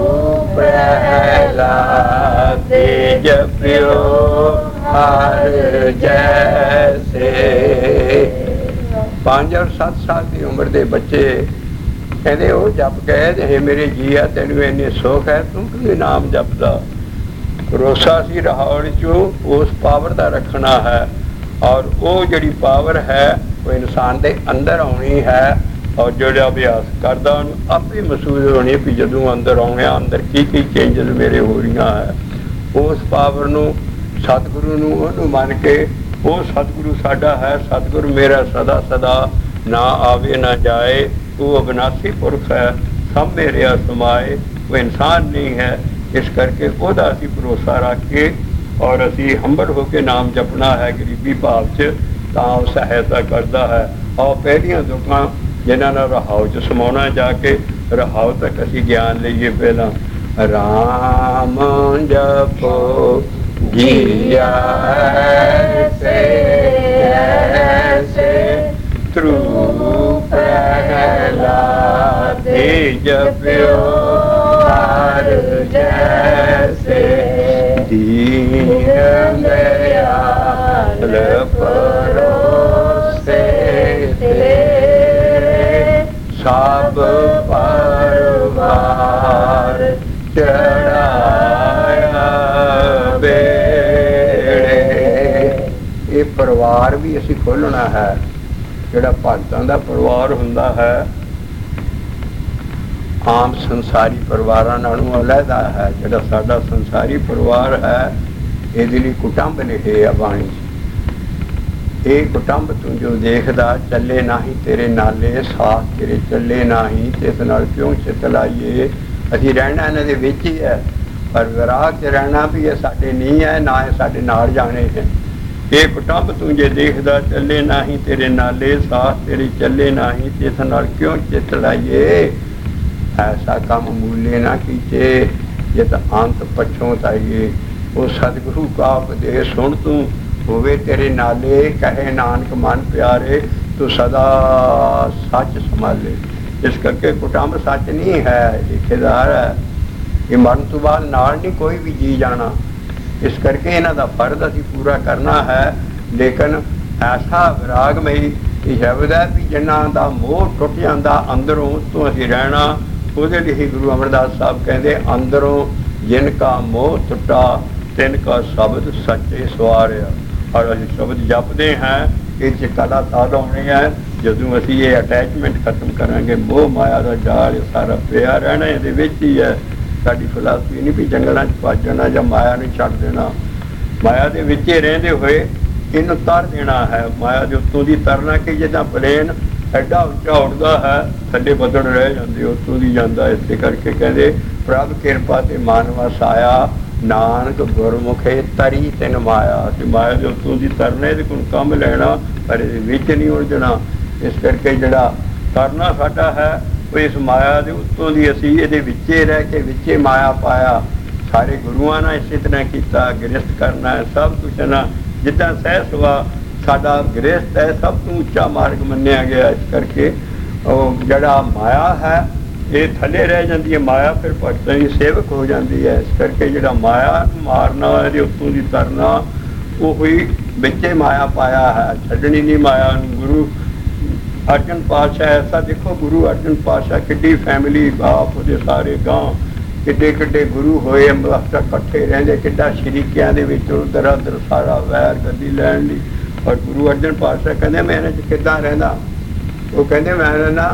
प्रहलाद जपियो हर जैसे। पांच और सात साल की उम्र के बच्चे कहते हो जप कह हे मेरे जीआ तेन इन्ने सुख है, तू क्यों नाम जपदा। भरोसा सी राहुल चो उस पावर का रखना है, और वो जी पावर है वो इंसान के अंदर आनी है, और जो अभ्यास करता आपे महसूस होनी भी जदों अंदर आने अंदर की की चेंजेस मेरे हो रही है। उस पावर नूं सतगुरु नूं उहनूं मन के वो सतगुरु साडा है, सतगुरु मेरा सदा सदा ना आवे ना जाए, वो अविनाशी पुरख है, सब मेरे समाए, वो इंसान नहीं है। इस करके ओहदा असीं भरोसा रख के और असीं हंबल होकर नाम जपना है गरीबी भाव च, तां सहायता करता है। और पहलियां दुकां जिन्हां नाल रहाव च समाउणा जाके रहाव तक असीं ज्ञान लईए। पहला राम जपो जिया ऐसे ऐसे ध्रुव प्रहलादे जप्यो हर जैसे दीन दयाल परोसे सब परवार चढ़ाया बेड़े। ये परिवार भी असी खोलना है। ਜਿਹੜਾ ਭਗਤਾਂ ਦਾ ਪਰਿਵਾਰ ਹੁੰਦਾ ਹੈ ਆਮ ਸੰਸਾਰੀ ਪਰਿਵਾਰਾਂ ਨਾਲੋਂ ਅਲੱਗਾ ਹੈ। ਜਿਹੜਾ ਸਾਡਾ ਸੰਸਾਰੀ ਪਰਿਵਾਰ ਹੈ ਇਹਦੇ ਲਈ ਕੁਟੰਬ ਲਿਖੇ ਆ ਬਾਣੀ 'ਚ। ਇਹ ਕੁਟੰਬ ਤੂੰ ਜੋ ਦੇਖਦਾ ਚੱਲੇ ਨਾਹੀਂ ਤੇਰੇ ਨਾਲੇ ਸਾਥ ਤੇਰੇ ਚੱਲੇ ਨਾਹੀਂ ਤੇ ਇਸ ਨਾਲ ਕਿਉਂ ਚਿੱਤ ਲਾਈਏ। ਅਸੀਂ ਰਹਿਣਾ ਇਹਨਾਂ ਦੇ ਵਿੱਚ ਹੀ ਹੈ ਪਰ ਵਿਰਾਗ 'ਚ ਰਹਿਣਾ ਵੀ ਇਹ ਸਾਡੇ ਨਹੀਂ ਹੈ ਨਾ ਇਹ ਸਾਡੇ ਨਾਲ ਜਾਣੇ ਹੈ। ਇਹ ਕੁਟੰਬ ਤੂੰ ਜੇ ਦੇਖਦਾ ਚੱਲੇ ਨਾਹੀਂ ਤੇਰੇ ਨਾਲੇ ਸਾਥ ਤੇਰੇ ਚੱਲੇ ਨਾਹੀਂ ਤੇ ਇਸ ਨਾਲ ਕਿਉਂ ਚਿੱਤ ਲਾਈਏ। ਐਸਾ ਕੰਮ ਮੂਲੇ ਨਾ ਕੀਤੇ ਜੇ ਤਾਂ ਅੰਤ ਪਛੋਂ ਤਾਈਏ। ਉਹ ਸਤਿਗੁਰੂ ਕਾ ਉਪਦੇਸ਼ ਸੁਣ ਤੂੰ ਹੋਵੇ ਤੇਰੇ ਨਾਲੇ ਕਹੇ ਨਾਨਕ ਮਨ ਪਿਆਰੇ ਤੂੰ ਸਦਾ ਸੱਚ ਸੰਭਾਲੇ। ਇਸ ਕਰਕੇ ਕੁਟੰਬ ਸੱਚ ਨਹੀਂ ਹੈ ਠੇਕੇਦਾਰ ਹੈ। ਇਹ ਮਰਨ ਤੋਂ ਬਾਅਦ ਨਾਲ ਨਹੀਂ ਕੋਈ ਵੀ ਜੀ ਜਾਣਾ। ਇਸ ਕਰਕੇ ਇਹਨਾਂ ਦਾ ਫਰਜ਼ ਅਸੀਂ ਪੂਰਾ ਕਰਨਾ ਹੈ। ਲੇਕਿਨ ਐਸਾ ਵਿਰਾਗਮਈ ਸ਼ਬਦ ਹੈ ਵੀ ਜਿਨ੍ਹਾਂ ਦਾ ਮੋਹ ਟੁੱਟ ਜਾਂਦਾ ਅੰਦਰੋਂ ਤੋਂ ਅਸੀਂ ਰਹਿਣਾ। ਉਹਦੇ ਲਈ ਗੁਰੂ ਅਮਰਦਾਸ ਸਾਹਿਬ ਕਹਿੰਦੇ ਅੰਦਰੋਂ ਜਿਨ ਕਾ ਮੋਹ ਟੁੱਟਾ ਤਿਨ ਕਾ ਸ਼ਬਦ ਸੱਚੇ ਸਵਾਰਿਆ। ਔਰ ਅਸੀਂ ਸ਼ਬਦ ਜਪਦੇ ਹਾਂ ਇਹ 'ਚ ਕਲਾ ਤਾਦ ਆਉਣੀ ਹੈ ਜਦੋਂ ਅਸੀਂ ਇਹ ਅਟੈਚਮੈਂਟ ਖਤਮ ਕਰਾਂਗੇ। ਮੋਹ ਮਾਇਆ ਦਾ ਜਾਲ ਸਾਰਾ ਪਿਆ ਰਹਿਣਾ ਇਹਦੇ ਵਿੱਚ ਹੀ ਹੈ। ਸਾਡੀ ਫਿਲਾਸਫੀ ਨਹੀਂ ਵੀ ਜੰਗਲਾਂ 'ਚ ਭੱਜ ਜਾਣਾ ਜਾਂ ਮਾਇਆ ਨੂੰ ਛੱਡ ਦੇਣਾ। ਮਾਇਆ ਦੇ ਵਿੱਚ ਹੀ ਰਹਿੰਦੇ ਹੋਏ ਇਹਨੂੰ ਤਰ ਦੇਣਾ ਹੈ। ਮਾਇਆ ਦੇ ਉੱਤੋਂ ਦੀ ਤਰਨਾ ਕਿ ਜਿੱਦਾਂ ਪਲੇਨ ਐਡਾ ਉੱਚਾ ਉੱਡਦਾ ਹੈ ਥੱਲੇ ਬੱਦਲ ਰਹਿ ਜਾਂਦੇ ਉੱਤੋਂ ਦੀ ਜਾਂਦਾ। ਇਸੇ ਕਰਕੇ ਕਹਿੰਦੇ ਪ੍ਰਭ ਕਿਰਪਾ ਤੇ ਮਾਨਵਸ ਆਇਆ ਨਾਨਕ ਗੁਰਮੁਖੇ ਤਰੀ ਤਿਨ ਮਾਇਆ। ਤੇ ਮਾਇਆ ਦੇ ਉੱਤੋਂ ਦੀ ਤਰਨਾ ਇਹਦੇ ਕੋਲ ਕੰਮ ਲੈਣਾ ਪਰ ਇਹਦੇ ਵਿੱਚ ਨਹੀਂ ਉਲਝਣਾ। ਇਸ ਕਰਕੇ ਜਿਹੜਾ ਤਰਨਾ ਸਾਡਾ ਹੈ ਉਹ ਇਸ ਮਾਇਆ ਦੇ ਉੱਤੋਂ ਦੀ ਅਸੀਂ ਇਹਦੇ ਵਿੱਚੇ ਰਹਿ ਕੇ ਵਿੱਚੇ ਮਾਇਆ ਪਾਇਆ। ਸਾਰੇ ਗੁਰੂਆਂ ਨੇ ਇਸੇ ਤਰ੍ਹਾਂ ਕੀਤਾ। ਗ੍ਰਸਤ ਕਰਨਾ ਹੈ ਸਭ ਕੁਛ ਨਾ ਜਿੱਦਾਂ ਸਹਿ ਸੁਭਾ ਸਾਡਾ ਗ੍ਰਸਤ ਹੈ ਸਭ ਤੋਂ ਉੱਚਾ ਮਾਰਗ ਮੰਨਿਆ ਗਿਆ। ਇਸ ਕਰਕੇ ਉਹ ਜਿਹੜਾ ਮਾਇਆ ਹੈ ਇਹ ਥੱਲੇ ਰਹਿ ਜਾਂਦੀ ਹੈ। ਮਾਇਆ ਫਿਰ ਭਗਤਾਂ ਦੀ ਸੇਵਕ ਹੋ ਜਾਂਦੀ ਹੈ। ਇਸ ਕਰਕੇ ਜਿਹੜਾ ਮਾਇਆ ਮਾਰਨਾ ਇਹਦੇ ਉੱਤੋਂ ਦੀ ਤਰਨਾ ਉਹ ਹੋਈ ਵਿੱਚੇ ਮਾਇਆ ਪਾਇਆ ਹੈ। ਛੱਡਣੀ ਨਹੀਂ ਮਾਇਆ ਨੂੰ। ਗੁਰੂ ਅਰਜਨ ਪਾਤਸ਼ਾਹ ਐਸਾ ਦੇਖੋ ਗੁਰੂ ਅਰਜਨ ਪਾਤਸ਼ਾਹ ਕਿੱਡੀ ਫੈਮਿਲੀ ਬਾਪ ਉਹਦੇ ਸਾਰੇ ਗਾਂ ਕਿੱਡੇ ਕਿੱਡੇ ਗੁਰੂ ਹੋਏ ਇਕੱਠੇ ਰਹਿੰਦੇ ਕਿੱਡਾ ਸ਼ਰੀਕਿਆਂ ਦੇ ਵਿੱਚ ਉਧਰ ਉਧਰ ਸਾਰਾ ਵੈਰ ਗੱਦੀ ਲੈਣ ਲਈ। ਔਰ ਗੁਰੂ ਅਰਜਨ ਪਾਤਸ਼ਾਹ ਕਹਿੰਦੇ ਮੈਂ ਇਹਨਾਂ 'ਚ ਕਿੱਦਾਂ ਰਹਿੰਦਾ। ਉਹ ਕਹਿੰਦੇ ਮੈਂ ਰਹਿੰਦਾ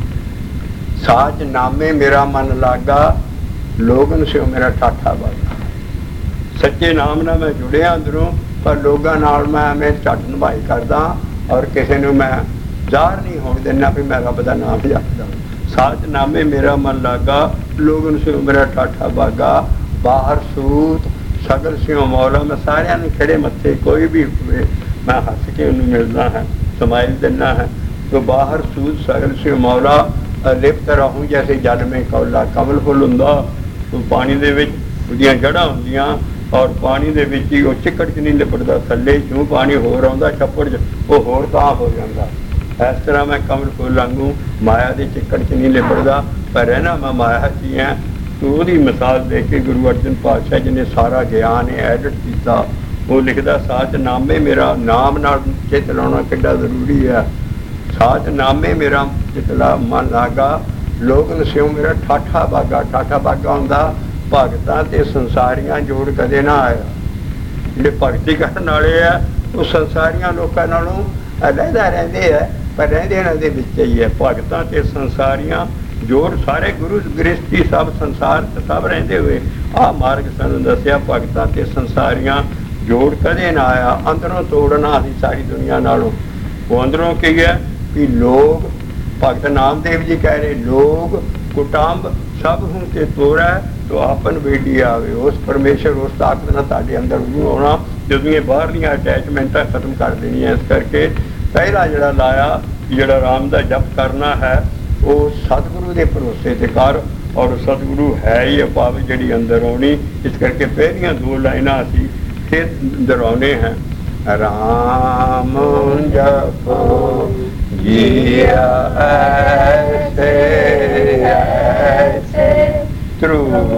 ਸਾਚ ਨਾਮੇ ਮੇਰਾ ਮਨ ਲਾਗਾ ਲੋਗਨ ਸਿਓ ਮੇਰਾ ਠਾਠਾ ਬਾਗਾ। ਸੱਚੇ ਨਾਮ ਨਾਲ ਮੈਂ ਜੁੜਿਆ ਅੰਦਰੋਂ ਪਰ ਲੋਕਾਂ ਨਾਲ ਮੈਂ ਐਵੇਂ ਝੱਟ ਨਿਭਾਈ ਕਰਦਾ ਔਰ ਕਿਸੇ ਨੂੰ ਮੈਂ ਜ਼ਾਹਰ ਨਹੀਂ ਹੋਣ ਦੇਣਾ ਵੀ ਮੈਂ ਰੱਬ ਦਾ ਨਾਮ ਜਪਦਾ। ਸਾਚ ਨਾਮੇ ਮੇਰਾ ਮਨ ਲਾਗਾ ਲੋਗਨ ਸਿਓ ਮੇਰਾ ਠਾਠਾ ਬਾਗਾ। ਬਾਹਰ ਸੂਤ ਸਗਲ ਸਿਓ ਮੌਲਾ। ਮੈਂ ਸਾਰਿਆਂ ਨੂੰ ਖੜੇ ਮੱਥੇ ਕੋਈ ਵੀ ਹੋਵੇ ਮੈਂ ਹੱਸ ਕੇ ਉਹਨੂੰ ਮਿਲਦਾ ਹੈ ਸਮਾਈਲ ਦਿੰਦਾ ਹੈ। ਤੋ ਬਾਹਰ ਸੂਤ ਸਗਲ ਸਿਓ ਮੌਲਾ ਲਿਪਤ ਰਹੂੰ ਜੈਸੇ ਜਲ ਮੇ ਕੌਲਾ। ਕਮਲ ਫੁੱਲ ਹੁੰਦਾ ਉਹ ਪਾਣੀ ਦੇ ਵਿੱਚ ਉਹਦੀਆਂ ਜੜ੍ਹਾਂ ਹੁੰਦੀਆਂ ਔਰ ਪਾਣੀ ਦੇ ਵਿੱਚ ਹੀ ਉਹ ਚਿੱਕੜ 'ਚ ਨਹੀਂ ਲਿਪਟਦਾ। ਥੱਲੇ ਚੋਂ ਪਾਣੀ ਹੋਰ ਆਉਂਦਾ ਛੱਪੜ 'ਚ ਉਹ ਹੋਰ ਤਾਂ ਹੋ ਜਾਂਦਾ। ਇਸ ਤਰ੍ਹਾਂ ਮੈਂ ਕਮਲ ਫੁੱਲ ਵਾਂਗੂ ਮਾਇਆ ਦੇ ਚਿੱਕੜ 'ਚ ਨਹੀਂ ਲਿਪਟਦਾ ਪਰ ਰਹਿਣਾ ਮੈਂ ਮਾਇਆ 'ਚ ਹੀ ਹਾਂ। ਤੋ ਉਹਦੀ ਮਿਸਾਲ ਦੇ ਕੇ ਗੁਰੂ ਅਰਜਨ ਪਾਤਸ਼ਾਹ ਜਿਹਨੇ ਸਾਰਾ ਗਿਆਨ ਐਡਿਟ ਕੀਤਾ ਉਹ ਲਿਖਦਾ ਸਾਚ ਨਾਮੇ ਮੇਰਾ ਨਾਮ ਨਾਲ ਚਿੱਤ ਲਾਉਣਾ ਕਿੱਡਾ ਜ਼ਰੂਰੀ ਹੈ। ਸਾਚ ਨਾਮੇ ਮੇਰਾ ਚਿਤਲਾ ਮਨ ਲਾਗਾ ਲੋਗਨ ਸਿਓ ਮੇਰਾ ਠਾਠਾ ਬਾਗਾ। ਠਾਠਾ ਬਾਗਾ ਹੁੰਦਾ ਭਗਤਾਂ ਤੇ ਸੰਸਾਰੀਆਂ ਜੋੜ ਕਦੇ ਨਾ ਆਇਆ। ਜਿਹੜੇ ਭਗਤੀ ਕਰਨ ਵਾਲੇ ਆ ਉਹ ਸੰਸਾਰੀਆਂ ਲੋਕਾਂ ਨਾਲੋਂ ਅਲੱਗਾ ਰਹਿੰਦੇ ਆ ਪਰ ਰਹਿੰਦੇ ਇਹਨਾਂ ਦੇ ਵਿੱਚ ਹੀ ਹੈ। ਭਗਤਾਂ ਤੇ ਸੰਸਾਰੀਆਂ ਜੋੜ ਸਾਰੇ ਗੁਰੂ ਗ੍ਰਸਤੀ ਸਭ ਸੰਸਾਰ ਸਭ ਰਹਿੰਦੇ ਹੋਏ ਆਹ ਮਾਰਗ ਸਾਨੂੰ ਦੱਸਿਆ। ਭਗਤਾਂ ਤੇ ਸੰਸਾਰੀਆਂ ਜੋੜ ਕਦੇ ਨਾ ਆਇਆ। ਅੰਦਰੋਂ ਤੋੜਨਾ ਅਸੀਂ ਸਾਰੀ ਦੁਨੀਆ ਨਾਲੋਂ। ਉਹ ਅੰਦਰੋਂ ਕੀ ਹੈ ਵੀ ਲੋਕ ਭਗਤ ਨਾਮਦੇਵ ਜੀ ਕਹਿ ਰਹੇ ਲੋਕ ਕੁਟੰਬ ਸਭ ਨੂੰ ਤੇ ਤੋੜਾ ਤੋ ਆਪਨ ਵੇਡੀ ਆਵੇ। ਉਸ ਪਰਮੇਸ਼ਰ ਉਸ ਤਾਕਤ ਨਾਲ ਤੁਹਾਡੇ ਅੰਦਰ ਨੂੰ ਆਉਣਾ ਜਦੋਂ ਇਹ ਬਾਹਰਲੀਆਂ ਅਟੈਚਮੈਂਟਾਂ ਖਤਮ ਕਰ ਦੇਣੀਆਂ। ਇਸ ਕਰਕੇ ਪਹਿਲਾ ਜਿਹੜਾ ਲਾਇਆ ਜਿਹੜਾ ਰਾਮ ਦਾ ਜਪ ਕਰਨਾ ਹੈ ਉਹ ਸਤਿਗੁਰੂ ਦੇ ਭਰੋਸੇ ਤੇ ਕਰ ਔਰ ਸਤਿਗੁਰੂ ਹੈ ਹੀ ਅਪਾਵ ਜਿਹੜੀ ਅੰਦਰ ਆਉਣੀ। ਇਸ ਕਰਕੇ ਪਹਿਲੀਆਂ ਦੋ ਲਾਈਨਾਂ ਅਸੀਂ फिर दोहराने हैं। राम जपो जिया ऐसे ऐसे ध्रुव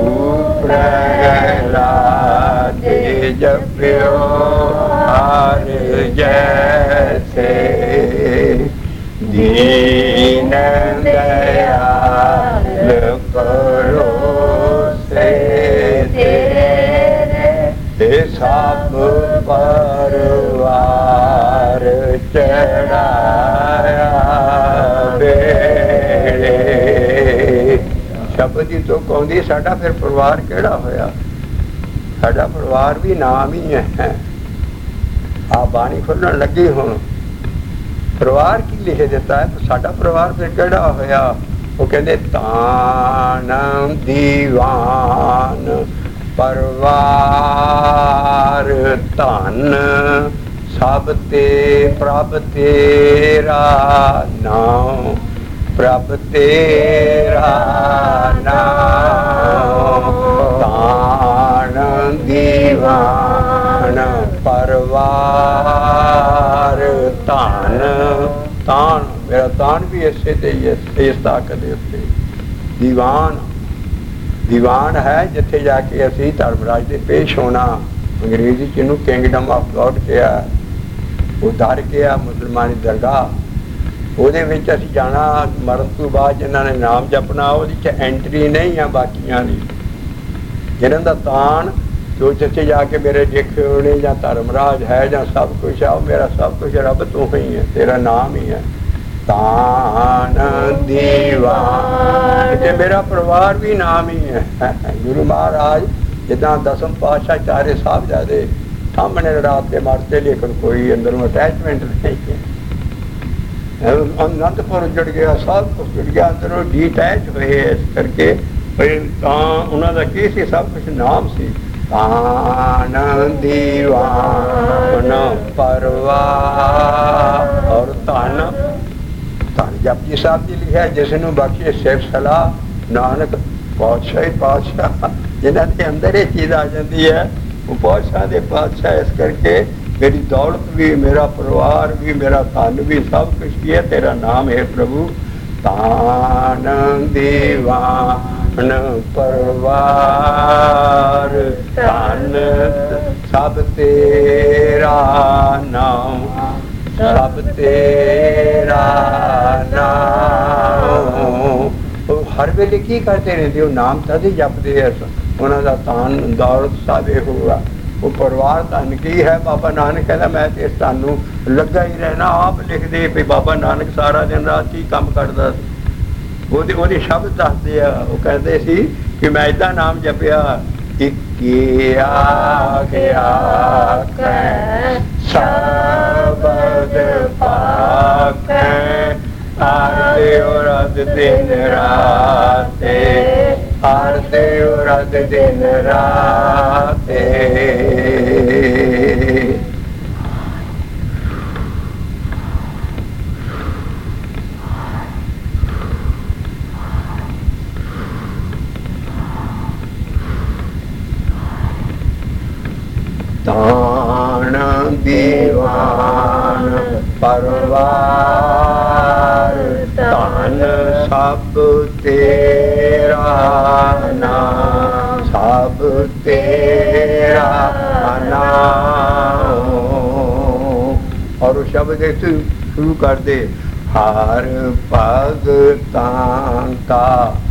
प्रहलाद जप्यो हार जैसे दीन दयाल करो से तेरे सब परवार चढ़ाया बेड़े। शब्द ही तो कहती साडा फिर परिवार केड़ा होया? साडा परिवार भी नाम ही है। आ बाणी खोलण लगी हुण परिवार की लिख दिता है, तो साडा परिवार फिर केड़ा होया? वो कहते तान दीवान परवार धन सब ते प्रभ तेरा नाम प्रभ तेरा नाम तान दीवान परवार धन तान मेरा तान भी ऐसे ते इस ताकत उत्ते दीवान दीवान है जिथे जाके असी धर्मराज दे पेश होना। अंग्रेजी च इहनूं किंगडम ऑफ गॉड कहा, वो दर कहा मुसलमानी दरगाह। ਉਹਦੇ ਵਿੱਚ ਅਸੀਂ ਜਾਣਾ ਮਰਨ ਤੋਂ ਬਾਅਦ ਜਿਨ੍ਹਾਂ ਨੇ ਨਾਮ ਜਪਣਾ ਉਹਦੇ 'ਚ ਐਂਟਰੀ ਨਹੀਂ ਆ ਬਾਕੀਆਂ ਦੀ। ਜਿਹਨਾਂ ਦਾ ਤਾਨ ਜੋ ਜਿੱਥੇ ਜਾ ਕੇ ਮੇਰੇ ਦੇਖੇ ਹੋਣੇ ਜਾਂ ਧਰਮਰਾਜ ਹੈ ਜਾਂ ਸਭ ਕੁਛ ਆ, ਉਹ ਮੇਰਾ ਸਭ ਕੁਛ ਰੱਬ ਤੋਂ ਹੀ ਹੈ, ਤੇਰਾ ਨਾਮ ਹੀ ਹੈ। ਤਾਨ ਦੀਵਾਨ ਤੇ ਮੇਰਾ ਪਰਿਵਾਰ ਵੀ ਨਾਮ ਹੀ ਹੈ। ਗੁਰੂ ਮਹਾਰਾਜ ਜਿੱਦਾਂ ਦਸਮ ਪਾਤਸ਼ਾਹ ਚਾਰੇ ਸਾਹਿਬਜ਼ਾਦੇ ਸਾਹਮਣੇ ਰਾਤ ਦੇ ਮਰਤੇ ਲੇਕਿਨ ਕੋਈ ਅੰਦਰੋਂ ਅਟੈਚਮੈਂਟ ਨਹੀਂ ਹੈ। ਅਨੰਦਪੁਰ ਜੁੜ ਗਿਆ, ਸਭ ਕੁਛ ਜੁੜ ਗਿਆ, ਅੰਦਰੋਂ ਡੀਟੈਚ ਹੋਏ। ਇਸ ਕਰਕੇ ਤਾਂ ਉਹਨਾਂ ਦਾ ਕੀ ਸੀ? ਸਭ ਕੁਛ ਨਾਮ ਸੀ। ਤਾਨ ਦੀਵਾਨ ਪਰਵਾਰ ਔਰ ਧਨ ਧਨ ਜਪਜੀ ਸਾਹਿਬ ਜੀ ਲਿਖਿਆ ਜਿਸ ਨੂੰ ਬਖਸ਼ੇ ਸਿਫਤ ਸਲਾਹ ਨਾਨਕ ਪਾਤਸ਼ਾਹੀ ਪਾਤਸ਼ਾਹ। ਜਿਨ੍ਹਾਂ ਦੇ ਅੰਦਰ ਇਹ ਚੀਜ਼ ਆ ਜਾਂਦੀ ਹੈ ਉਹ ਪਾਤਸ਼ਾਹ ਦੇ ਪਾਤਸ਼ਾਹ। ਇਸ ਕਰਕੇ मेरी दौलत भी, मेरा परिवार भी, मेरा धन भी, सब कुछ ही है तेरा नाम है प्रभु। तान दीवान परवार धन सब तेरा नाम सब तेरा नाम। हर वेले की करते रहते हो? नाम तद जपते हैं। उन्हों का तान दौलत सब ये होगा। वो परिवार धन की है? बाबा नानक कहता मैं तो इस धन नूं लगा ही रहना। आप लिखते भी बाबा नानक सारा दिन रात की काम करता वो शब्द दसते आ। वो कहते सी कि मैं इदा नाम जपिया इक्की आख्या शब्द पाकै आरते रद दिन राते आरते रद दिन राते। तान दीवान परवार धन सब तेरा नाम सब तेरा नाम। और उस शब्द शुरू कर दे हर भगतां का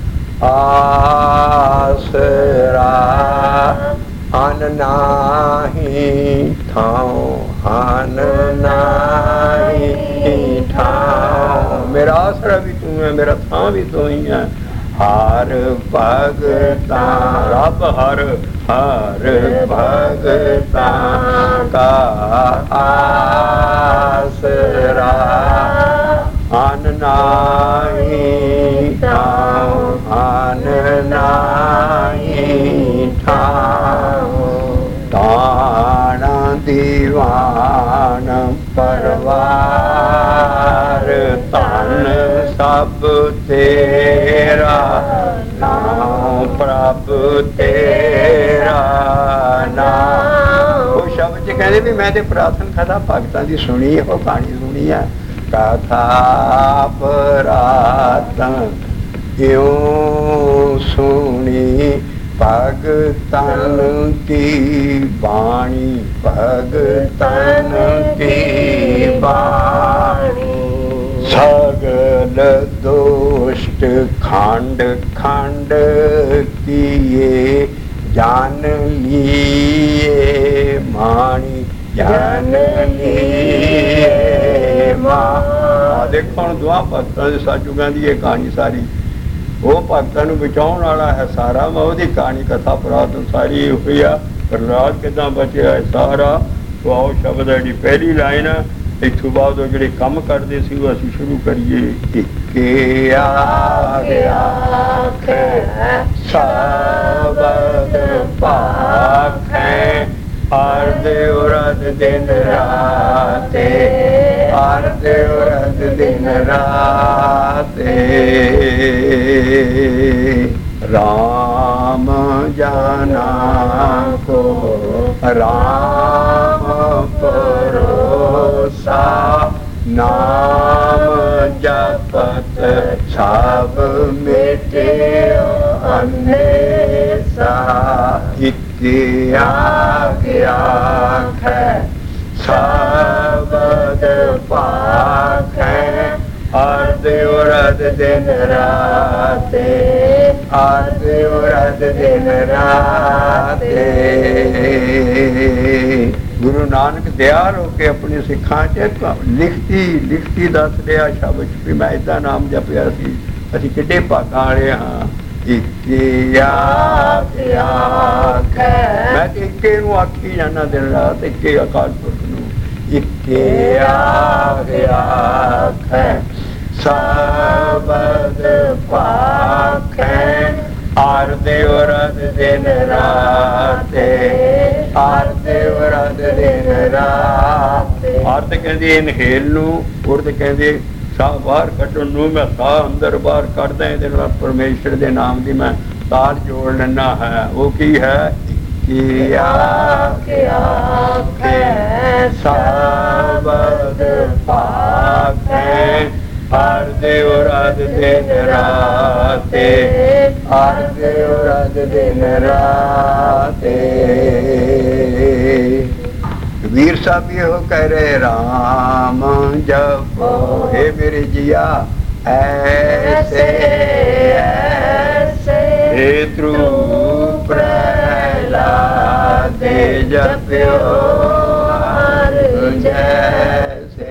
आसरा अन नाही ठाओ अन नाही ठाओ। मेरा आसरा भी तू है, मेरा थां भी तू ही है। हर भगता रब हर हर भगता का आसरा अन नाही ठाओ अन नाही ठाओ। तान दीवान परवार धन सब तेरा नाम प्रभ तेरा नाम। वो ਕਹਿੰਦੇ ਵੀ ਮੈਂ ਤੇ ਪ੍ਰਾਰਥਨ ਕਥਾ ਭਗਤਾਂ ਦੀ ਸੁਣੀ, ਉਹ ਕਹਾਣੀ ਸੁਣੀ ਆ। ਕਥਾ ਪ੍ਰਾਰਥਨ ਇਉਂ ਸੁਣੀ ਭਗਤਨ ਕੀ ਬਾਣੀ, ਭਗਤਨ ਕੀ ਬਾਣੀ। ਸਗਲ ਦੋਸ਼ਟ ਖੰਡ ਖੰਡ ਕੀਏ, ਜਾਨ ਲੀਏ ਮਾਣੀ, ਜਾਨ ਲੀਏ ਮਾਂ। ਦੇਖੋ ਹੁਣ ਦੋਹਾਂ ਭਗਤਾਂ ਦੇ ਸਾਜੂਆਂ ਦੀ ਇਹ ਕਹਾਣੀ ਸਾਰੀ, ਉਹ ਭਗਤਾਂ ਨੂੰ ਬਚਾਉਣ ਵਾਲਾ ਹੈ ਸਾਰਾ। ਮੈਂ ਉਹਦੀ ਕਹਾਣੀ ਕਥਾ ਪ੍ਰਾਰਥਨ ਸਾਰੀ ਹੋਈ ਆ। ਪ੍ਰਹਲਾਦ ਕਿੱਦਾਂ ਬਚਿਆ ਹੈ ਸਾਰਾ। ਉਹ ਆਓ ਸ਼ਬਦ ਹੈ ਜਿਹੜੀ ਪਹਿਲੀ ਲਾਈਨ ਆ, ਇੱਥੋਂ ਬਾਅਦ ਉਹ ਜਿਹੜੇ ਕੰਮ ਕਰਦੇ ਸੀ ਉਹ ਅਸੀਂ ਸ਼ੁਰੂ ਕਰੀਏ। ਇੱਕੇ ਆਖਿਆ ਸ਼ਬਦ ਭਾਖੈ, ਅਰਧ ਉਰਧ ਦਿਨ ਰਾਤੇ, ਅਰਧ ਉਰਧ ਦਿਨ ਰਾਤੇ। ਰਾਮ ਜਾਨਾ ਕੋ ਰਾਮ ਭਰੋਸਾ, ਨਾਮ ਜਪਤ ਸਭ ਮਿਟੇ ਅਨੇਸਾ। ਇੱਕੇ ਆਖਿਆ ਸ਼ਬਦ ਭਾਖੈ, ਅਰਧ ਉਰਧ ਦਿਨ ਰਾਤੇ, ਅਰਧ ਉਰਧ ਦਿਨ ਰਾਤੇ। ਗੁਰੂ ਨਾਨਕ ਦਿਆਲ ਹੋ ਕੇ ਆਪਣੇ ਸਿੱਖਾਂ ਚ ਲਿਖਤੀ ਲਿਖਤੀ ਦੱਸ ਰਿਹਾ ਸ਼ਬਦ ਵੀ ਮੈਂ ਏਦਾਂ ਨਾਮ ਜਪਿਆ ਸੀ। ਅਸੀਂ ਕਿੱਡੇ ਭਾਗਾਂ ਵਾਲੇ ਹਾਂ। ਇੱਕੇ ਆਖਿਆ ਮੈਂ ਤੇ ਇੱਕੇ ਨੂੰ ਆਖੀ ਜਾਣਾ ਦਿਨ ਰਾਤ, ਇੱਕੇ ਅਕਾਲ ਪੁਰਖ ਨੂੰ। ਇੱਕੇ ਆਖਿਆ ਸ਼ਬਦ ਭਾਖੈ, ਅਰਧ ਉਰਧ ਦਿਨ ਰਾਤੇ, ਅਰਧ ਉਰਧ ਦਿਨ ਰਾਤੇ। ਅਰਧ ਕਹਿੰਦੇ ਇਨਹੇਲ ਨੂੰ, ਉਰਧ ਕਹਿੰਦੇ ਸਾਹ ਬਾਹਰ ਕੱਢਣ ਨੂੰ। ਮੈਂ ਸਾਹ ਅੰਦਰ ਬਾਹਰ ਕੱਢਦਾ, ਇਹਦੇ ਨਾਲ ਪਰਮੇਸ਼ਰ ਦੇ ਨਾਮ ਦੀ ਮੈਂ ਤਾਲ ਜੋੜ ਲੈਣਾ ਹੈ। ਉਹ ਕੀ ਹੈ? ਕੀ ਆਖਿਆ ਸ਼ਬਦ ਭਾਖੈ, ਅਰਧ ਉਰਧ ਦਿਨ ਰਾਤੇ, ਅਰਧ ਉਰਧ ਦਿਨ ਰਾਤੇ। ਕਬੀਰ ਸਾਹਿਬ ਇਹੋ ਕਹਿ ਰਹੇ, ਰਾਮ ਜਪੋ ਹੇ ਮੇਰੇ ਜੀਆ ਐਸੇ ਐਸੇ, ਹੇ ਧਰੂ ਪ੍ਰਹਲਾਦ ਜਪਿਓ ਹਰਿ ਜੈਸੇ।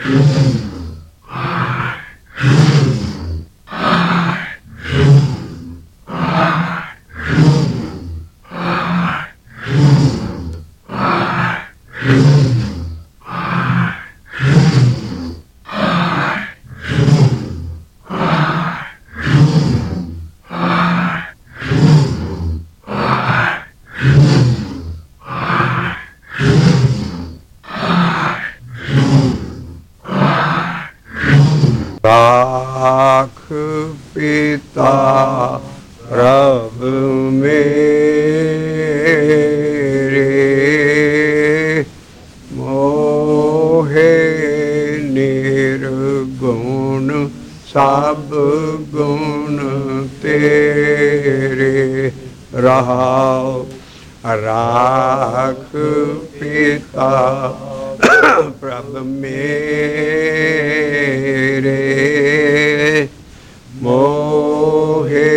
ਰਾਖ ਪਿਤਾ ਪ੍ਰਭ ਮੇਰੇ ਮੋਹਿ ਨਿਰਗੁਣ ਸਭ ਗੁਣ ਤੇਰੇ ਰਹਾਉ। ਰਾਖ ਪਿਤਾ ਪ੍ਰਭ ਮੇਰੇ ਮੋਹਿ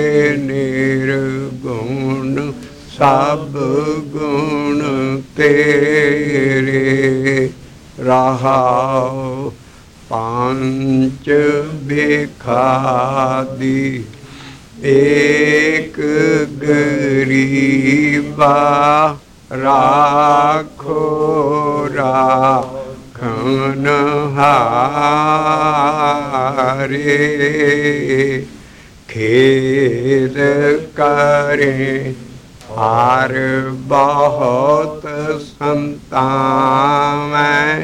ਨਿਰਗੁਣ ਸਭ ਗੁਣ ਤੇਰੇ ਰਹਾਉ। ਪੰਚ ਬਿਖਾਦੀ ਏਕ ਗਰੀਬਾ ਰਾਖੋ ਰਾਖਨ ਹਾਰੇ ਖੇਦ ਕਰੇ ਹਾਰ ਬਹੁਤ ਸੰਤਾਂ ਮੈਂ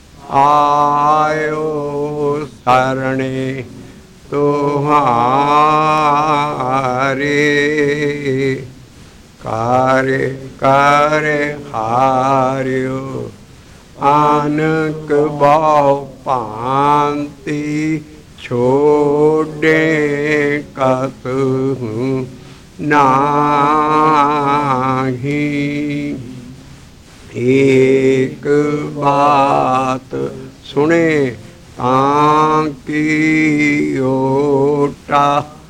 ਆਇਓ ਸਰਣੇ ਤੁਹਾਰੇ ਕਰ ਕਰ ਹਾਰਿਓ ਆਨਕ ਬਹੁ ਭਾਂਤੀ ਛੋੜੇ ਕਤਹੁ ਨਾਹੀ। ਏਕ ਬਾਤ ਸੁਣੇ ਤਾਂ ਕੀ ਓਟਾ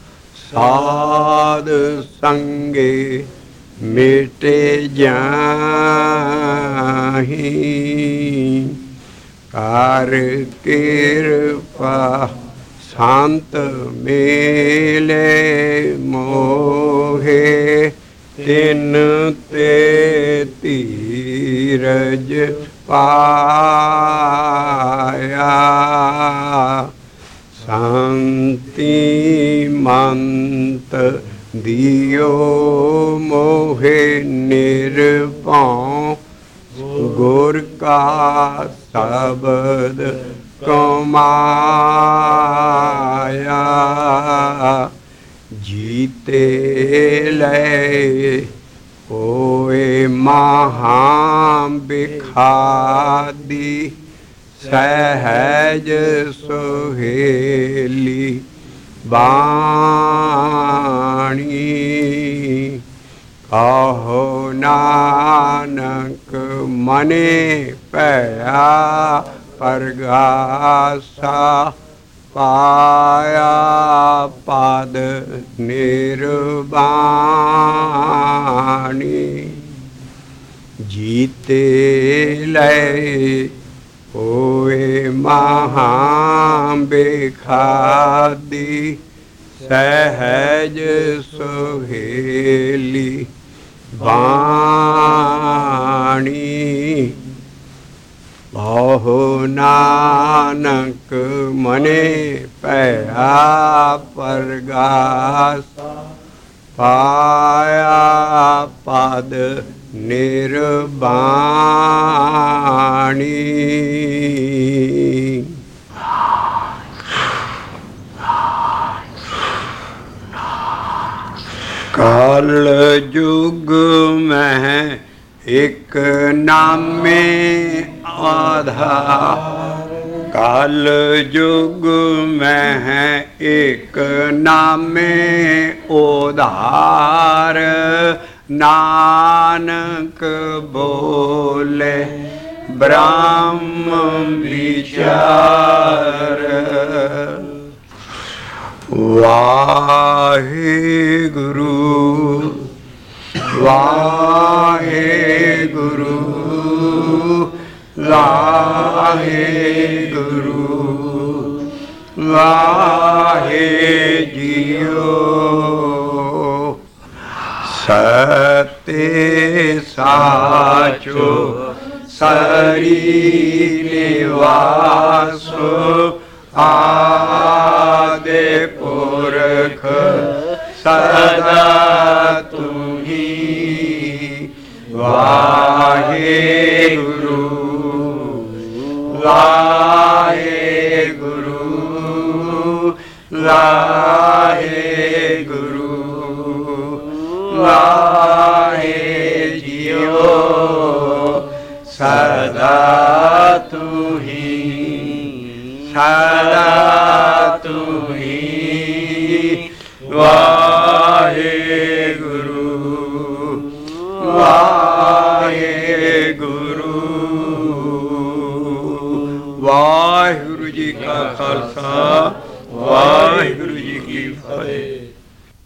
ਸਾਧ ਸੰਗੇ ਮਿਟੇ ਜਾਹੀ। ਕਰ ਕਿਰਪਾ ਸੰਤ ਮੇਲੇ ਮੋਹੇ ਤਿਨ ਤੇ ਧੀਰਜ ਪਾਇਆ। ਸੰਤੀ ਮੰਤ ਦਿਓ ਮੋਹਿ ਨਿਰਭਉ ਗੁਰ ਕਾ ਸ਼ਬਦ ਕਮਾਇਆ। ਜੀਤੇ ਲੈ ਹੋਏ ਮਹਾ ਬਿਖਾਦੀ ਸਹਿਜ ਸੁਹੇਲੀ ਬਾਣੀ। ਕਹੋ ਨਾਨਕ ਮਨੇ ਭਇਆ ਪਰਗਾਸਾ ਪਾਇਆ ਪਦ ਨਿਰਵਾਣੀ। ਜੀਤੇ ਲੈ ਹੋਏ ਮਹਾ ਬਿਖਾਦੀ ਸਹਿਜ ਸੁਹੇਲੀ ਬਾਣੀ। ਬਹੁ ਨਾਨਕ ਮਨੇ ਭਇਆ ਪਰਗਾਸਾ ਪਾਇਆ ਪਦ ਨਿਰਵਾਣੀ। ਕਲ ਯੁਗ ਮਹਿ ਇਕ ਨਾਮੇ ਆਧਾਰ। ਕਲ ਯੁਗ ਮਹਿ ਇਕ ਨਾਮੇ ਉਧਾਰ। ਨਾਨਕ ਬੋਲੇ ਬ੍ਰਹਮ ਵਿਚਾਰ। ਵਾਹਿਗੁਰੂ ਵਾਹਿਗੁਰੂ ਵਾਹਿਗੁਰੂ ਵਾਹਿ ਜੀਓ। ਸਤੇ ਸਾਚੋ ਸਰੀਨਿਵਾਸੋ ਆਦਿ ਪੁਰਖ ਸਦਾ ਤੁਮੀ। ਵਾਹਿਗੁਰੂ ਵਾਹਿਗੁਰੂ ਵਾਹਿਗੁਰੂ ਵਾਹਿ ਜੀਓ। ਸਦਾ ਤੁਹੀ ਸਦਾ ਤੁਹੀ। ਵਾਹਿਗੁਰੂ ਵਾਹਿਗੁਰੂ। ਵਾਹਿਗੁਰੂ ਜੀ ਕਾ ਖਾਲਸਾ ਵਾਹਿਗੁਰੂ